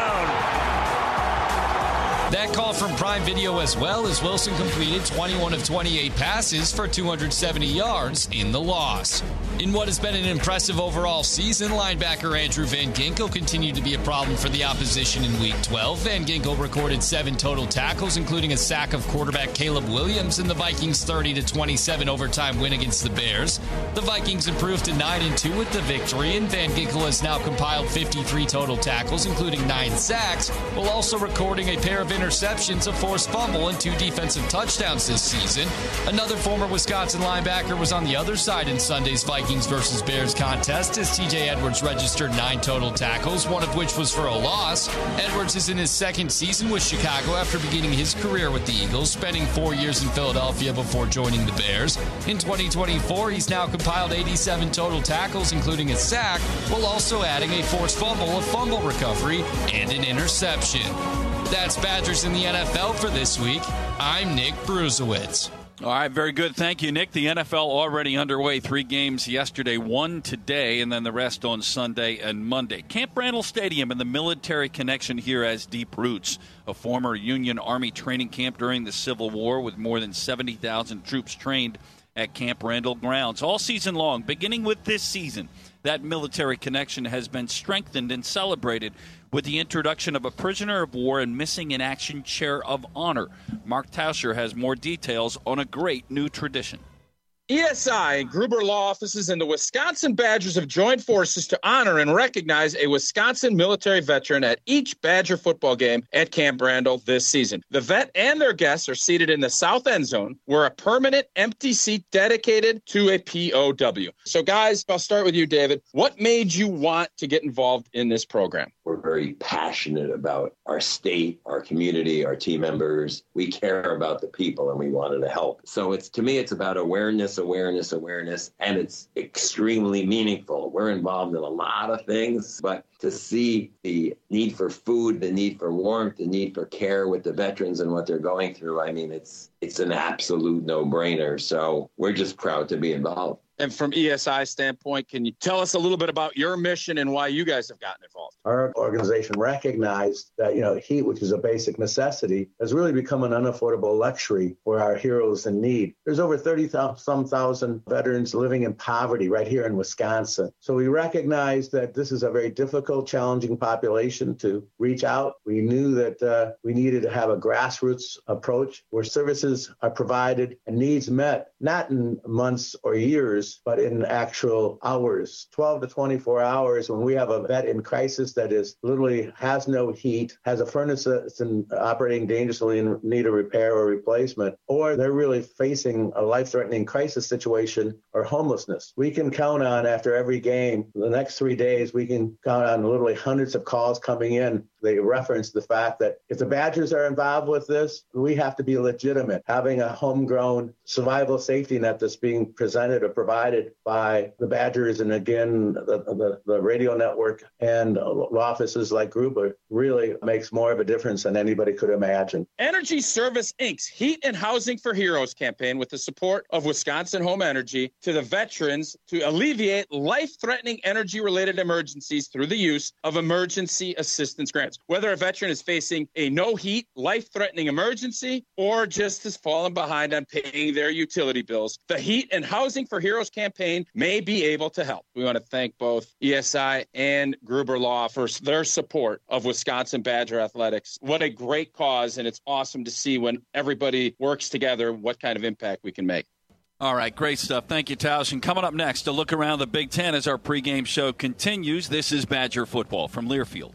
Speaker 24: That call from Prime Video as well, as Wilson completed 21 of 28 passes for 270 yards in the loss. In what has been an impressive overall season, linebacker Andrew Van Ginkel continued to be a problem for the opposition in Week 12. Van Ginkel recorded 7 total tackles, including a sack of quarterback Caleb Williams in the Vikings' 30-27 overtime win against the Bears. The Vikings improved to 9-2 with the victory, and Van Ginkel has now compiled 53 total tackles, including 9 sacks, while also recording a pair of interceptions, a forced fumble, and 2 defensive touchdowns this season. Another former Wisconsin linebacker was on the other side in Sunday's Vikings versus Bears contest as TJ Edwards registered 9 total tackles, one of which was for a loss. Edwards is in his second season with Chicago after beginning his career with the Eagles, spending 4 years in Philadelphia before joining the Bears. In 2024, he's now compiled 87 total tackles, including a sack, while also adding a forced fumble, a fumble recovery, and an interception. That's Badgers in the NFL for this week. I'm Nick Brusewitz.
Speaker 7: All right, very good. Thank you, Nick. The NFL already underway. 3 games yesterday, 1 today, and then the rest on Sunday and Monday. Camp Randall Stadium and the military connection here has deep roots. A former Union Army training camp during the Civil War with more than 70,000 troops trained at Camp Randall grounds all season long. Beginning with this season, that military connection has been strengthened and celebrated with the introduction of a prisoner of war and missing in action chair of honor. Mark Tauscher has more details on a great new tradition.
Speaker 4: ESI and Gruber Law Offices and the Wisconsin Badgers have joined forces to honor and recognize a Wisconsin military veteran at each Badger football game at Camp Randall this season. The vet and their guests are seated in the south end zone, where a permanent empty seat dedicated to a POW. So, guys, I'll start with you, David. What made you want to get involved in this program?
Speaker 8: We're very passionate about our state, our community, our team members. We care about the people, and we wanted to help. So to me, it's about awareness, and it's extremely meaningful. We're involved in a lot of things, but to see the need for food, the need for warmth, the need for care with the veterans and what they're going through, I mean, it's an absolute no-brainer. So we're just proud to be involved.
Speaker 4: And from ESI standpoint, can you tell us a little bit about your mission and why you guys have gotten involved?
Speaker 10: Our organization recognized that, heat, which is a basic necessity, has really become an unaffordable luxury for our heroes in need. There's over 30,000 veterans living in poverty right here in Wisconsin. So we recognized that this is a very difficult, challenging population to reach out. We knew that we needed to have a grassroots approach where services are provided and needs met, not in months or years, but in actual hours, 12 to 24 hours. When we have a vet in crisis that is literally has no heat, has a furnace that's operating dangerously in need of repair or replacement, or they're really facing a life-threatening crisis situation or homelessness, we can count on, after every game, the next 3 days, we can count on literally hundreds of calls coming in. They reference the fact that if the Badgers are involved with this, we have to be legitimate. Having a homegrown survival safety net that's being presented or provided by the Badgers, and again, the radio network and offices like Gruber, really makes more of a difference than anybody could imagine.
Speaker 4: Energy Service Inc.'s Heat and Housing for Heroes campaign, with the support of Wisconsin Home Energy, to the veterans to alleviate life-threatening energy-related emergencies through the use of emergency assistance grants. Whether a veteran is facing a no-heat, life-threatening emergency, or just has fallen behind on paying their utility bills, the Heat and Housing for Heroes campaign may be able to help. We want to thank both ESI and Gruber Law for their support of Wisconsin Badger athletics. What a great cause, and it's awesome to see when everybody works together what kind of impact we can make.
Speaker 7: All right, great stuff. Thank you, Tausch. And coming up next, a look around the Big Ten as our pregame show continues. This is Badger Football from Learfield.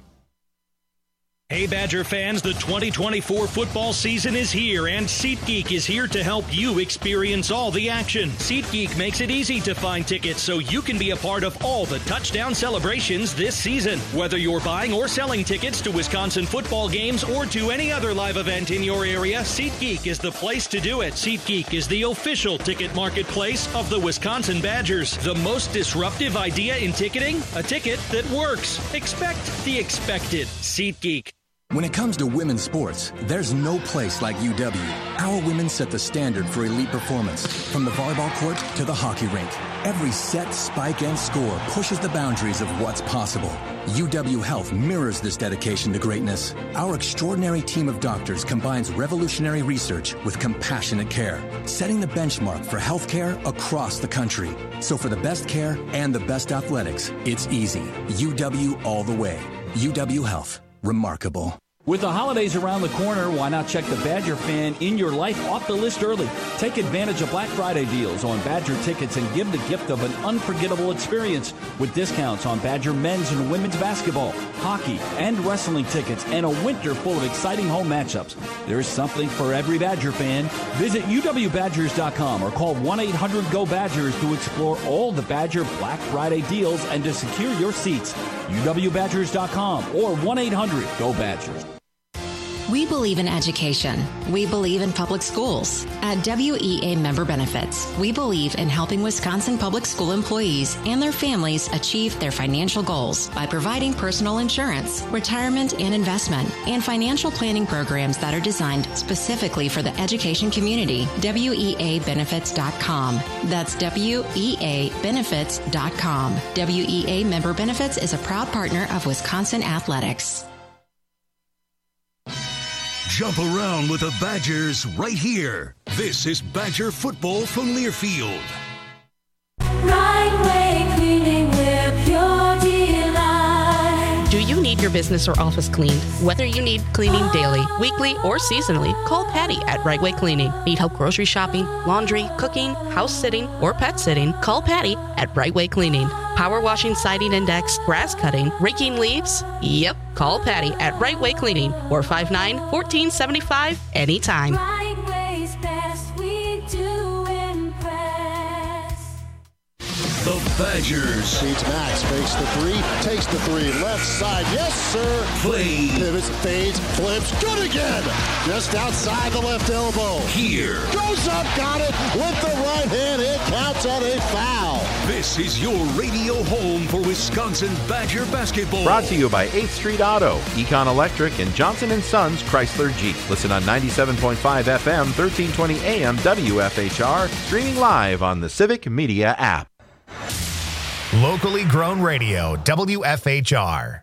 Speaker 2: Hey, Badger fans, the 2024 football season is here, and SeatGeek is here to help you experience all the action. SeatGeek makes it easy to find tickets so you can be a part of all the touchdown celebrations this season. Whether you're buying or selling tickets to Wisconsin football games or to any other live event in your area, SeatGeek is the place to do it. SeatGeek is the official ticket marketplace of the Wisconsin Badgers. The most disruptive idea in ticketing? A ticket that works. Expect the expected. SeatGeek.
Speaker 14: When it comes to women's sports, there's no place like UW. Our women set the standard for elite performance, from the volleyball court to the hockey rink. Every set, spike, and score pushes the boundaries of what's possible. UW Health mirrors this dedication to greatness. Our extraordinary team of doctors combines revolutionary research with compassionate care, setting the benchmark for healthcare across the country. So for the best care and the best athletics, it's easy. UW all the way. UW Health. Remarkable.
Speaker 9: With the holidays around the corner, why not check the Badger fan in your life off the list early? Take advantage of Black Friday deals on Badger tickets and give the gift of an unforgettable experience with discounts on Badger men's and women's basketball, hockey, and wrestling tickets, and a winter full of exciting home matchups. There's something for every Badger fan. Visit uwbadgers.com or call 1-800-GO-BADGERS to explore all the Badger Black Friday deals and to secure your seats. uwbadgers.com or 1-800-GO-BADGERS.
Speaker 11: We believe in education. We believe in public schools. At WEA Member Benefits, we believe in helping Wisconsin public school employees and their families achieve their financial goals by providing personal insurance, retirement and investment, and financial planning programs that are designed specifically for the education community. WEAbenefits.com. That's WEAbenefits.com. WEA Member Benefits is a proud partner of Wisconsin Athletics.
Speaker 5: Jump around with the Badgers right here. This is Badger football from Learfield.
Speaker 16: Right Way Cleaning, we're pure delight.
Speaker 17: Do you need your business or office cleaned? Whether you need cleaning daily, weekly, or seasonally, call Patty at Right Way Cleaning. Need help grocery shopping, laundry, cooking, house sitting, or pet sitting? Call Patty at Right Way Cleaning. Power washing, siding index, grass cutting, raking leaves? Yep, call Patty at Right Way Cleaning, 459-1475, anytime.
Speaker 16: Right Way's best, we do impress.
Speaker 5: The Badgers.
Speaker 6: Feeds Max, fakes the three, takes the three, left side, yes sir.
Speaker 5: Play.
Speaker 6: Pivots, fades, flips, good again. Just outside the left elbow.
Speaker 5: Here.
Speaker 6: Goes up, got it with the right hand, it counts on a foul.
Speaker 5: This is your radio home for Wisconsin Badger basketball.
Speaker 13: Brought to you by 8th Street Auto, Econ Electric, and Johnson & Sons Chrysler Jeep. Listen on 97.5 FM, 1320 AM, WFHR, streaming live on the Civic Media app.
Speaker 1: Locally grown radio, WFHR.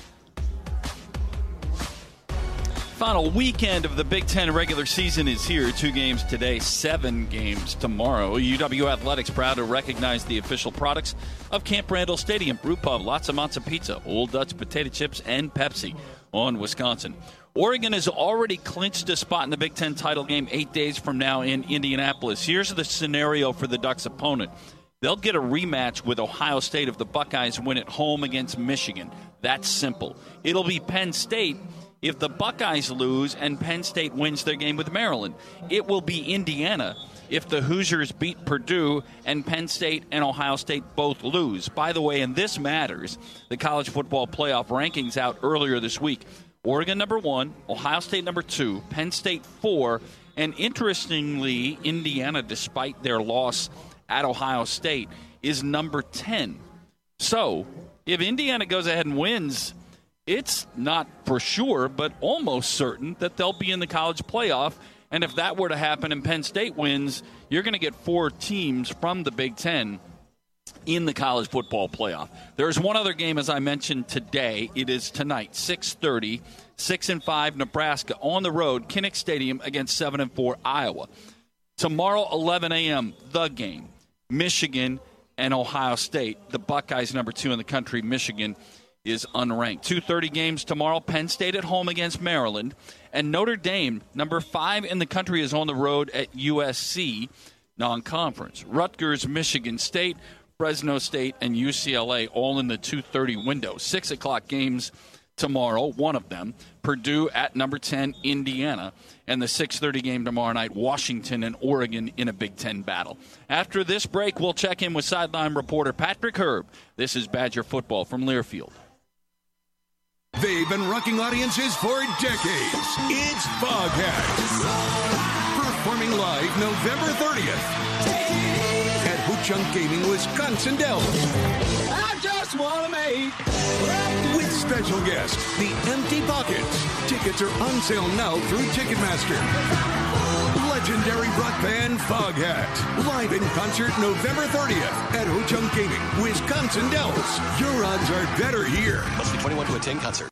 Speaker 7: Final weekend of the Big Ten regular season is here. 2 games today, 7 games tomorrow. UW Athletics proud to recognize the official products of Camp Randall Stadium. Brew Pub, lots of matzo pizza, Old Dutch potato chips, and Pepsi on Wisconsin. Oregon has already clinched a spot in the Big Ten title game 8 days from now in Indianapolis. Here's the scenario for the Ducks' opponent. They'll get a rematch with Ohio State if the Buckeyes win at home against Michigan. That's simple. It'll be Penn State if the Buckeyes lose and Penn State wins their game with Maryland. It will be Indiana if the Hoosiers beat Purdue and Penn State and Ohio State both lose. By the way, and this matters, the college football playoff rankings out earlier this week. Oregon number 1, Ohio State number 2, Penn State 4, and interestingly, Indiana, despite their loss at Ohio State, is number 10. So, if Indiana goes ahead and wins, it's not for sure, but almost certain that they'll be in the college playoff. And if that were to happen and Penn State wins, you're going to get 4 teams from the Big Ten in the college football playoff. There's one other game, as I mentioned today. It is tonight, 6:30, 6-5 Nebraska on the road, Kinnick Stadium against 7-4 Iowa. Tomorrow, 11 a.m., the game, Michigan and Ohio State. The Buckeyes, number 2 in the country. Michigan is unranked. 2:30 games tomorrow, Penn State at home against Maryland. And Notre Dame, number 5 in the country, is on the road at USC, non-conference. Rutgers, Michigan State, Fresno State, and UCLA all in the 2:30 window. 6 o'clock games tomorrow, one of them, Purdue at number 10, Indiana. And the 6:30 game tomorrow night, Washington and Oregon in a Big Ten battle. After this break, we'll check in with sideline reporter Patrick Herb. This is Badger football from Learfield.
Speaker 5: They've been rocking audiences for decades. It's Foghat. Performing live November 30th at Ho-Chunk Gaming, Wisconsin Dells. I just want to make. With special guest, the Empty Pockets. Tickets are on sale now through Ticketmaster. Legendary rock band Foghat. Live in concert November 30th at Ho-Chunk Gaming, Wisconsin Dells. Your odds are better here.
Speaker 18: Must be 21 to attend concert.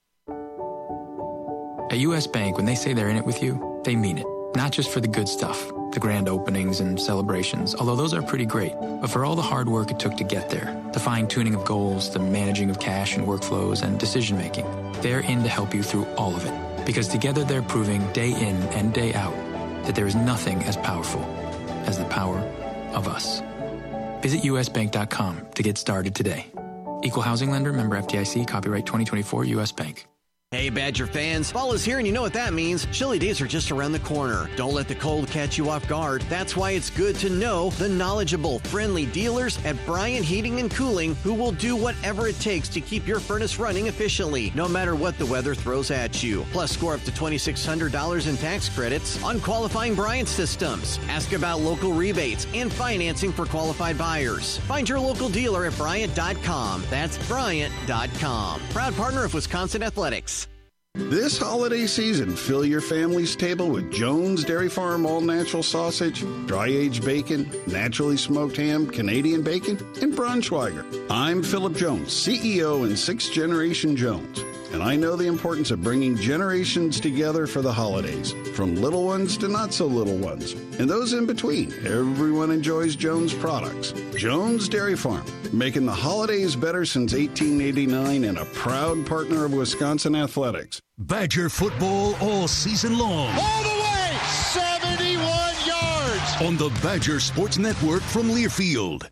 Speaker 26: At U.S. Bank, when they say they're in it with you, they mean it. Not just for the good stuff, the grand openings and celebrations, although those are pretty great, but for all the hard work it took to get there, the fine-tuning of goals, the managing of cash and workflows, and decision-making. They're in to help you through all of it. Because together they're proving day in and day out that there is nothing as powerful as the power of us. Visit usbank.com to get started today. Equal housing lender, member FDIC, copyright 2024 U.S. Bank.
Speaker 12: Hey, Badger fans. Fall is here, and you know what that means. Chilly days are just around the corner. Don't let the cold catch you off guard. That's why it's good to know the knowledgeable, friendly dealers at Bryant Heating and Cooling who will do whatever it takes to keep your furnace running efficiently, no matter what the weather throws at you. Plus, score up to $2,600 in tax credits on qualifying Bryant systems. Ask about local rebates and financing for qualified buyers. Find your local dealer at Bryant.com. That's Bryant.com. Proud partner of Wisconsin Athletics.
Speaker 18: This holiday season, fill your family's table with Jones Dairy Farm all-natural sausage, dry-aged bacon, naturally smoked ham, Canadian bacon, and Braunschweiger. I'm Philip Jones, CEO and sixth-generation Jones, and I know the importance of bringing generations together for the holidays, from little ones to not-so-little ones, and those in between. Everyone enjoys Jones products. Jones Dairy Farm, making the holidays better since 1889 and a proud partner of Wisconsin Athletics.
Speaker 5: Badger football all season long.
Speaker 6: All the way, 71 yards.
Speaker 5: On the Badger Sports Network from Learfield.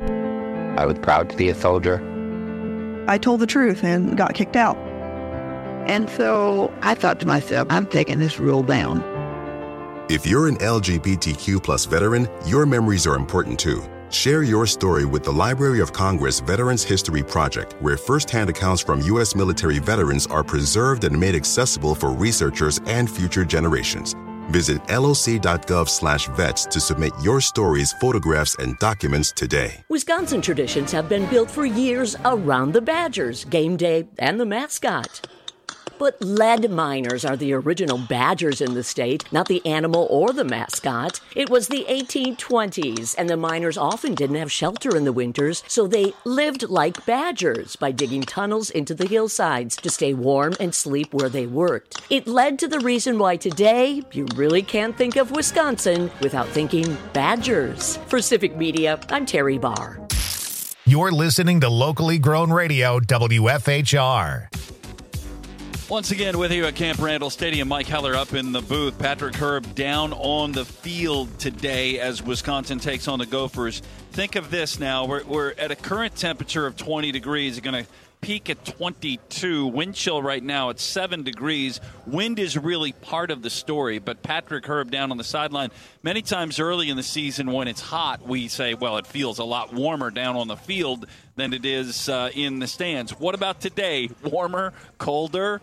Speaker 19: I was proud to be a soldier.
Speaker 20: I told the truth and got kicked out.
Speaker 21: And so I thought to myself, I'm taking this rule down.
Speaker 22: If you're an LGBTQ plus veteran, your memories are important too. Share your story with the Library of Congress Veterans History Project, where firsthand accounts from U.S. military veterans are preserved and made accessible for researchers and future generations. Visit loc.gov/vets to submit your stories, photographs, and documents today.
Speaker 15: Wisconsin traditions have been built for years around the Badgers, game day, and the mascot. But lead miners are the original Badgers in the state, not the animal or the mascot. It was the 1820s, and the miners often didn't have shelter in the winters, so they lived like Badgers by digging tunnels into the hillsides to stay warm and sleep where they worked. It led to the reason why today you really can't think of Wisconsin without thinking Badgers. For Civic Media, I'm Terry Barr.
Speaker 1: You're listening to locally grown radio, WFHR.
Speaker 7: Once again, with you at Camp Randall Stadium, Mike Heller up in the booth. Patrick Herb down on the field today as Wisconsin takes on the Gophers. Think of this now. We're at a current temperature of 20 degrees. It's going to peak at 22. Wind chill right now at 7 degrees. Wind is really part of the story, but Patrick Herb down on the sideline. Many times early in the season when it's hot, we say, well, it feels a lot warmer down on the field than it is in the stands. What about today? Warmer, colder?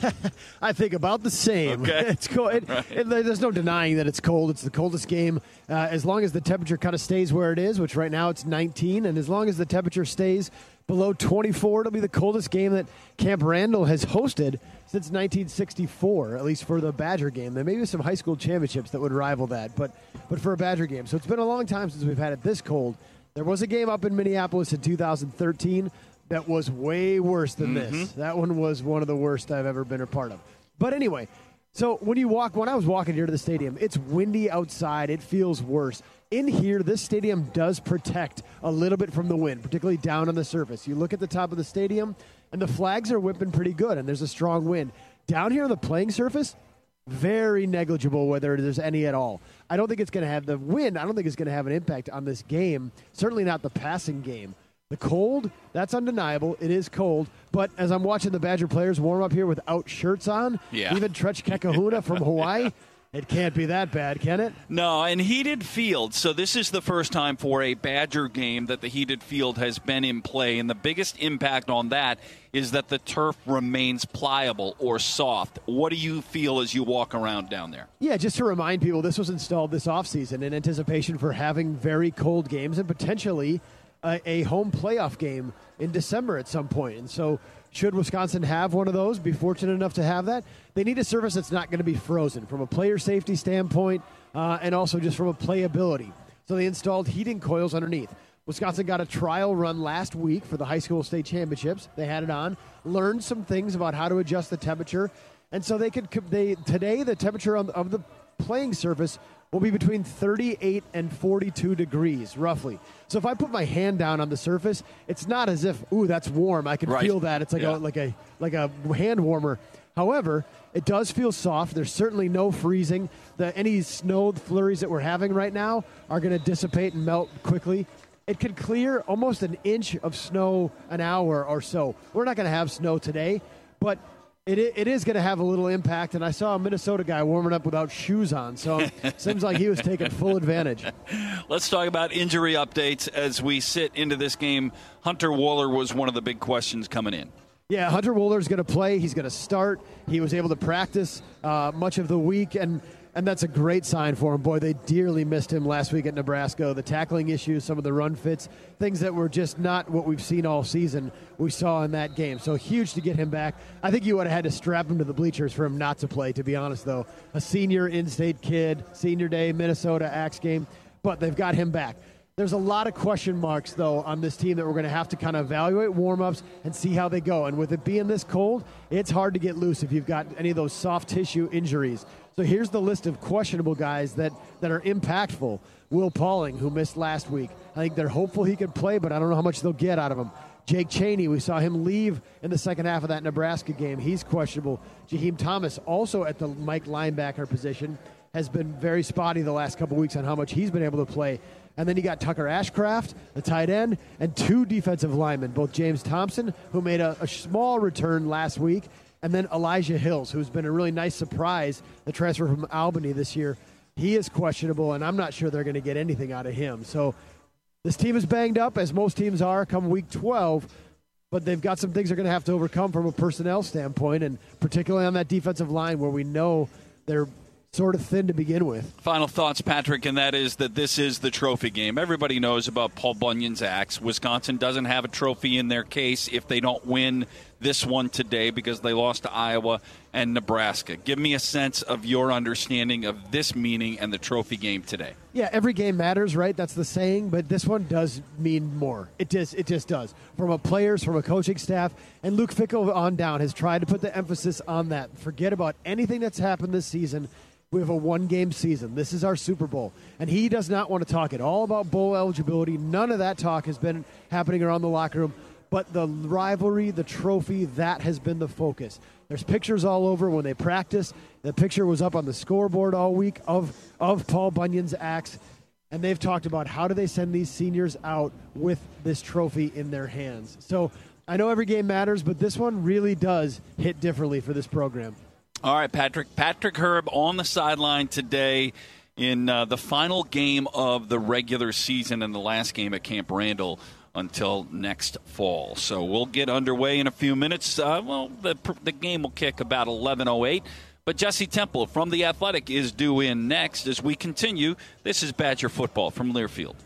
Speaker 27: I think about the same.
Speaker 7: Okay.
Speaker 27: It's cold. There's no denying that it's cold. It's the coldest game. As long as the temperature kind of stays where it is, which right now it's 19, and as long as the temperature stays below 24, it'll be the coldest game that Camp Randall has hosted since 1964, at least for the Badger game. There may be some high school championships that would rival that, but for a Badger game. So it's been a long time since we've had it this cold. There was a game up in Minneapolis in 2013 that was way worse than this. That one was one of the worst I've ever been a part of. But anyway, so when I was walking here to the stadium, it's windy outside. It feels worse. In here, this stadium does protect a little bit from the wind, particularly down on the surface. You look at the top of the stadium, and the flags are whipping pretty good, and there's a strong wind. Down here on the playing surface, very negligible whether there's any at all. I don't think it's going to have the wind. I don't think it's going to have an impact on this game, certainly not the passing game. The cold, that's undeniable. It is cold. But as I'm watching the Badger players warm up here without shirts on, even Tretch Kekahuna from Hawaii, it can't be that bad, can it?
Speaker 7: No, and heated field. So this is the first time for a Badger game that the heated field has been in play. And the biggest impact on that is that the turf remains pliable or soft. What do you feel as you walk around down there?
Speaker 27: Yeah, just to remind people, this was installed this offseason in anticipation for having very cold games and potentially a home playoff game in December at some point. And so should Wisconsin have one of those, be fortunate enough to have that, they need a surface that's not going to be frozen from a player safety standpoint and also just from a playability. So they installed heating coils underneath. Wisconsin got a trial run last week for the high school state championships. They had it on, learned some things about how to adjust the temperature. And so today the temperature of the playing surface will be between 38 and 42 degrees, roughly. So if I put my hand down on the surface, it's not as if, ooh, that's warm. I can feel that. It's like a hand warmer. However, it does feel soft. There's certainly no freezing. Any snow flurries that we're having right now are going to dissipate and melt quickly. It could clear almost an inch of snow an hour or so. We're not going to have snow today, but it is going to have a little impact. And I saw a Minnesota guy warming up without shoes on, so it seems like he was taking full advantage.
Speaker 7: Let's talk about injury updates as we sit into this game. Hunter Wohler was one of the big questions coming in.
Speaker 27: Yeah, Hunter Wohler's going to play. He's going to start. He was able to practice much of the week, and that's a great sign for him. Boy, they dearly missed him last week at Nebraska. The tackling issues, some of the run fits, things that were just not what we've seen all season, we saw in that game. So huge to get him back. I think you would have had to strap him to the bleachers for him not to play, to be honest, though. A senior in-state kid, senior day, Minnesota Axe game, but they've got him back. There's a lot of question marks, though, on this team that we're going to have to kind of evaluate warm-ups and see how they go. And with it being this cold, it's hard to get loose if you've got any of those soft tissue injuries. So here's the list of questionable guys that are impactful. Will Pauling, who missed last week. I think they're hopeful he could play, but I don't know how much they'll get out of him. Jake Chaney, we saw him leave in the second half of that Nebraska game. He's questionable. Jaheim Thomas, also at the Mike linebacker position, has been very spotty the last couple weeks on how much he's been able to play. And then you got Tucker Ashcraft, the tight end, and two defensive linemen, both James Thompson, who made a small return last week, and then Elijah Hills, who's been a really nice surprise, the transfer from Albany this year. He is questionable, and I'm not sure they're going to get anything out of him. So this team is banged up, as most teams are come week 12, but they've got some things they're going to have to overcome from a personnel standpoint, and particularly on that defensive line where we know they're sort of thin to begin with.
Speaker 7: Final thoughts, Patrick, and that is that this is the trophy game. Everybody knows about Paul Bunyan's axe. Wisconsin doesn't have a trophy in their case if they don't win this one today because they lost to Iowa and Nebraska. Give me a sense of your understanding of this meaning and the trophy game today.
Speaker 27: Yeah, every game matters, right? That's the saying, but this one does mean more. It just does. From a players, from a coaching staff, and Luke Fickell on down has tried to put the emphasis on that. Forget about anything that's happened this season. We have a one-game season. This is our Super Bowl. And he does not want to talk at all about bowl eligibility. None of that talk has been happening around the locker room. But the rivalry, the trophy, that has been the focus. There's pictures all over when they practice. The picture was up on the scoreboard all week of Paul Bunyan's axe. And they've talked about how do they send these seniors out with this trophy in their hands. So I know every game matters, but this one really does hit differently for this program.
Speaker 7: All right, Patrick. Patrick Herb on the sideline today in the final game of the regular season and the last game at Camp Randall until next fall. So we'll get underway in a few minutes. The game will kick about 11:08. But Jesse Temple from The Athletic is due in next as we continue. This is Badger Football from Learfield.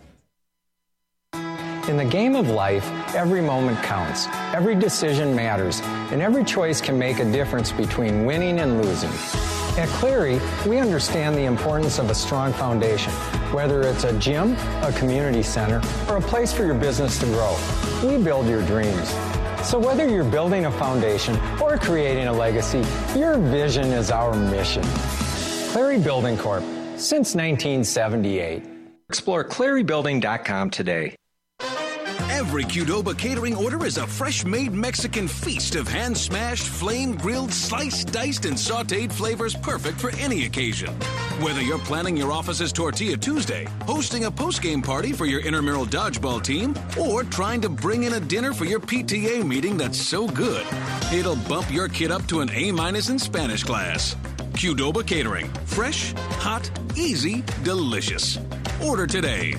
Speaker 3: In the game of life, every moment counts. Every decision matters, and every choice can make a difference between winning and losing. At Cleary, we understand the importance of a strong foundation, whether it's a gym, a community center, or a place for your business to grow. We build your dreams. So whether you're building a foundation or creating a legacy, your vision is our mission. Cleary Building Corp. Since 1978. Explore ClearyBuilding.com today.
Speaker 5: Every Qdoba catering order is a fresh-made Mexican feast of hand-smashed, flame-grilled, sliced, diced, and sautéed flavors perfect for any occasion. Whether you're planning your office's Tortilla Tuesday, hosting a post-game party for your intramural dodgeball team, or trying to bring in a dinner for your PTA meeting that's so good, it'll bump your kid up to an A- in Spanish class. Qdoba Catering. Fresh, hot, easy, delicious. Order today.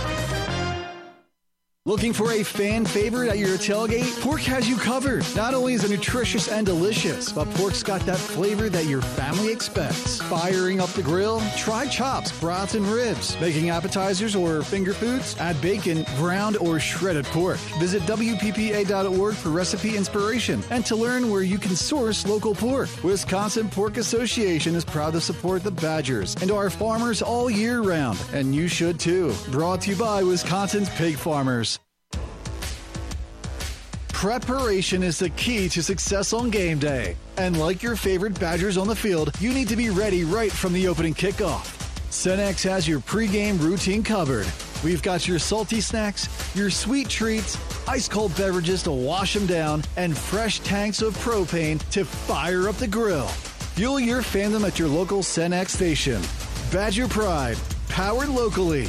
Speaker 4: Looking for a fan favorite at your tailgate? Pork has you covered. Not only is it nutritious and delicious, but pork's got that flavor that your family expects. Firing up the grill? Try chops, brats, and ribs. Making appetizers or finger foods? Add bacon, ground, or shredded pork. Visit WPPA.org for recipe inspiration and to learn where you can source local pork. Wisconsin Pork Association is proud to support the Badgers and our farmers all year round, and you should too. Brought to you by Wisconsin's Pig Farmers. Preparation is the key to success on game day. And like your favorite Badgers on the field, you need to be ready right from the opening kickoff. Cenex has your pregame routine covered. We've got your salty snacks, your sweet treats, ice-cold beverages to wash them down, and fresh tanks of propane to fire up the grill. Fuel your fandom at your local Cenex station. Badger Pride, powered locally.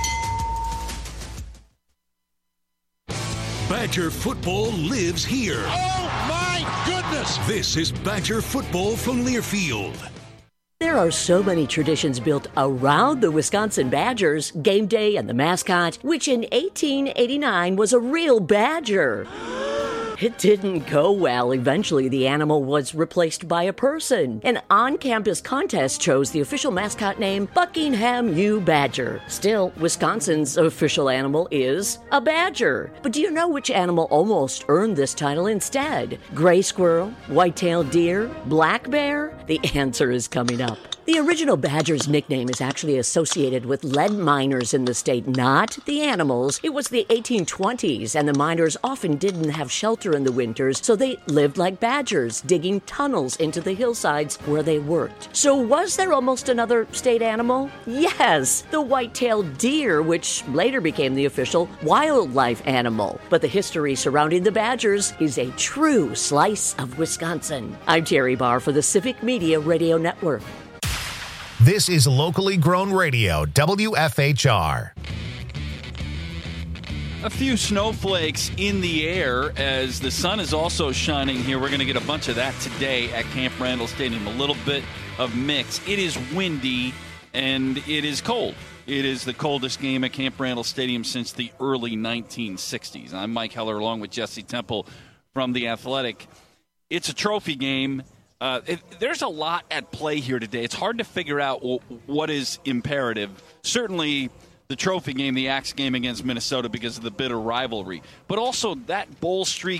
Speaker 5: Badger football lives here.
Speaker 6: Oh, my goodness!
Speaker 5: This is Badger football from Learfield.
Speaker 15: There are so many traditions built around the Wisconsin Badgers, game day and the mascot, which in 1889 was a real badger. It didn't go well. Eventually, the animal was replaced by a person. An on-campus contest chose the official mascot name Buckingham U. Badger. Still, Wisconsin's official animal is a badger. But do you know which animal almost earned this title instead? Gray squirrel, white-tailed deer, black bear? The answer is coming up. The original badger's nickname is actually associated with lead miners in the state, not the animals. It was the 1820s, and the miners often didn't have shelter in the winters, so they lived like badgers, digging tunnels into the hillsides where they worked. So was there almost another state animal? Yes, the white-tailed deer, which later became the official wildlife animal. But the history surrounding the Badgers is a true slice of Wisconsin. I'm Terry Barr for the Civic Media Radio Network.
Speaker 1: This is locally grown radio, WFHR.
Speaker 7: A few snowflakes in the air as the sun is also shining here. We're going to get a bunch of that today at Camp Randall Stadium. A little bit of mix. It is windy and it is cold. It is the coldest game at Camp Randall Stadium since the early 1960s. I'm Mike Heller along with Jesse Temple from The Athletic. It's a trophy game. There's a lot at play here today. It's hard to figure out what is imperative. Certainly the trophy game, the Axe game against Minnesota because of the bitter rivalry. But also that bowl streak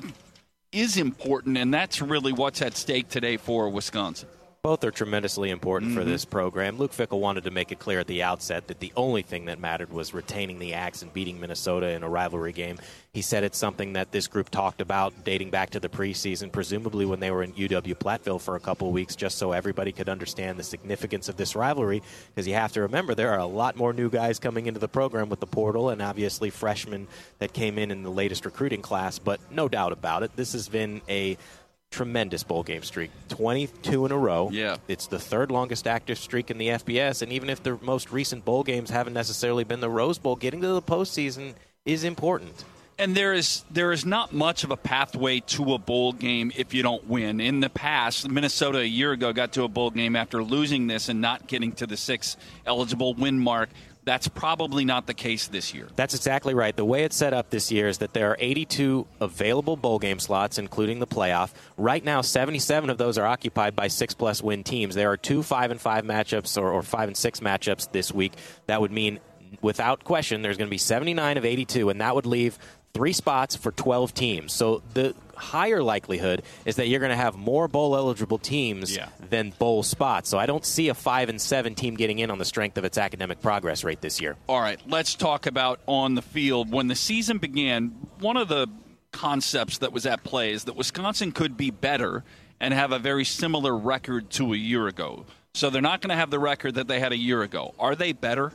Speaker 7: is important, and that's really what's at stake today for Wisconsin.
Speaker 2: Both are tremendously important for this program. Luke Fickell wanted to make it clear at the outset that the only thing that mattered was retaining the Axe and beating Minnesota in a rivalry game. He said it's something that this group talked about dating back to the preseason, presumably when they were in UW-Platteville for a couple of weeks, just so everybody could understand the significance of this rivalry, because you have to remember there are a lot more new guys coming into the program with the portal and obviously freshmen that came in the latest recruiting class. But no doubt about it, this has been a tremendous bowl game streak, 22 in a row.
Speaker 7: Yeah.
Speaker 2: It's the third longest active streak in the FBS, and even if the most recent bowl games haven't necessarily been the Rose Bowl, getting to the postseason is important.
Speaker 7: And there is not much of a pathway to a bowl game if you don't win. In the past, Minnesota a year ago got to a bowl game after losing this and not getting to the 6 eligible win mark. That's probably not the case this year.
Speaker 2: That's exactly right. The way it's set up this year is that there are 82 available bowl game slots, including the playoff. Right now, 77 of those are occupied by 6+ win teams. There are 2 5-5 matchups or 5-6 matchups this week. That would mean, without question, there's going to be 79 of 82, and that would leave 3 spots for 12 teams. So the higher likelihood is that you're going to have more bowl-eligible teams than bowl spots. So I don't see a 5-7 team getting in on the strength of its academic progress rate this year.
Speaker 7: All right, let's talk about on the field. When the season began, one of the concepts that was at play is that Wisconsin could be better and have a very similar record to a year ago. So they're not going to have the record that they had a year ago. Are they better?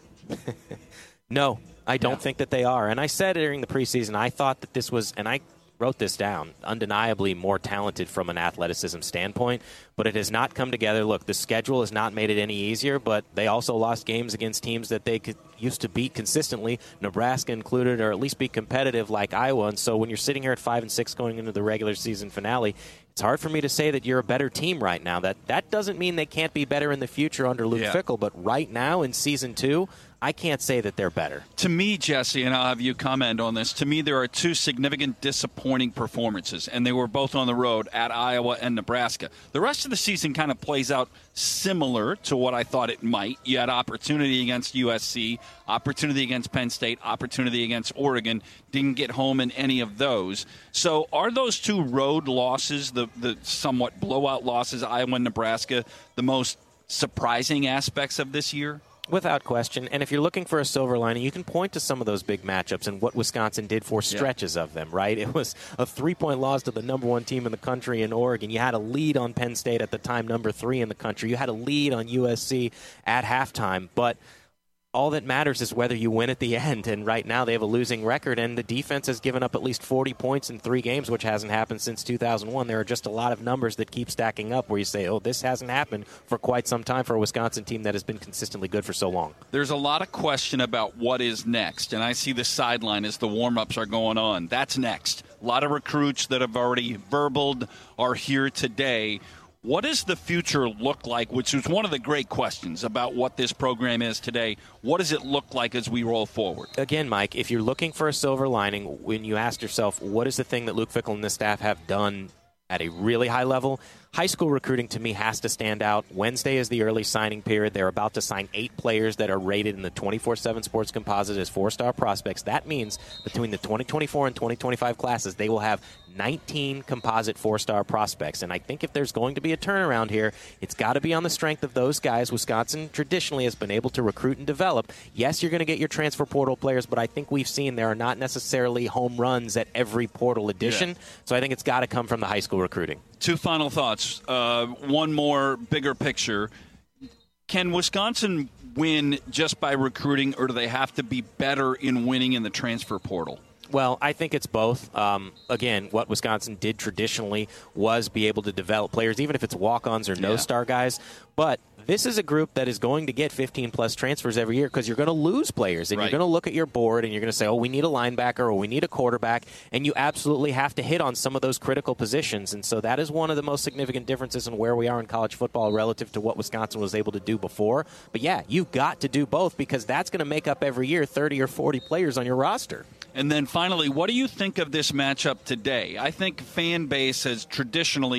Speaker 2: No, I don't think that they are. And I said during the preseason, I thought that this was, and I wrote this down, undeniably more talented from an athleticism standpoint, but it has not come together. Look, the schedule has not made it any easier, but they also lost games against teams that they used to beat consistently, Nebraska included, or at least be competitive like Iowa. And so when you're sitting here at 5-6 going into the regular season finale, it's hard for me to say that you're a better team right now. That doesn't mean they can't be better in the future under Luke Fickell, but right now in Season 2, I can't say that they're better.
Speaker 7: To me, Jesse, and I'll have you comment on this, to me there are 2 significant disappointing performances, and they were both on the road at Iowa and Nebraska. The rest of the season kind of plays out similar to what I thought it might. You had opportunity against USC, opportunity against Penn State, opportunity against Oregon, didn't get home in any of those. So are those 2 road losses, the somewhat blowout losses, Iowa and Nebraska, the most surprising aspects of this year?
Speaker 2: Without question. And if you're looking for a silver lining, you can point to some of those big matchups and what Wisconsin did for stretches of them, right? It was a 3-point loss to the number 1 team in the country in Oregon. You had a lead on Penn State at the time, number 3 in the country. You had a lead on USC at halftime. But all that matters is whether you win at the end. And right now they have a losing record, and the defense has given up at least 40 points in 3 games, which hasn't happened since 2001. There are just a lot of numbers that keep stacking up where you say, oh, this hasn't happened for quite some time for a Wisconsin team that has been consistently good for so long.
Speaker 7: There's a lot of question about what is next, and I see the sideline as the warm-ups are going on. That's next. A lot of recruits that have already verbaled are here today. What does the future look like, which is one of the great questions about what this program is today? What does it look like as we roll forward?
Speaker 2: Again, Mike, if you're looking for a silver lining, when you ask yourself, what is the thing that Luke Fickell and the staff have done at a really high level? High school recruiting, to me, has to stand out. Wednesday is the early signing period. They're about to sign 8 players that are rated in the 24/7 Sports Composite as 4-star prospects. That means between the 2024 and 2025 classes, they will have 19 composite 4-star prospects. And I think if there's going to be a turnaround here, it's got to be on the strength of those guys. Wisconsin traditionally has been able to recruit and develop. Yes, you're going to get your transfer portal players, but I think we've seen there are not necessarily home runs at every portal edition. Yeah. So I think it's got to come from the high school recruiting.
Speaker 7: 2 final thoughts. One more bigger picture. Can Wisconsin win just by recruiting, or do they have to be better in winning in the transfer portal?
Speaker 2: Well, I think it's both. Again, what Wisconsin did traditionally was be able to develop players, even if it's walk-ons or no-star guys. But this is a group that is going to get 15-plus transfers every year because you're going to lose players. And you're going to look at your board and you're going to say, oh, we need a linebacker or we need a quarterback. And you absolutely have to hit on some of those critical positions. And so that is one of the most significant differences in where we are in college football relative to what Wisconsin was able to do before. But, yeah, you've got to do both because that's going to make up every year 30 or 40 players on your roster.
Speaker 7: And then finally, what do you think of this matchup today? I think fan base has traditionally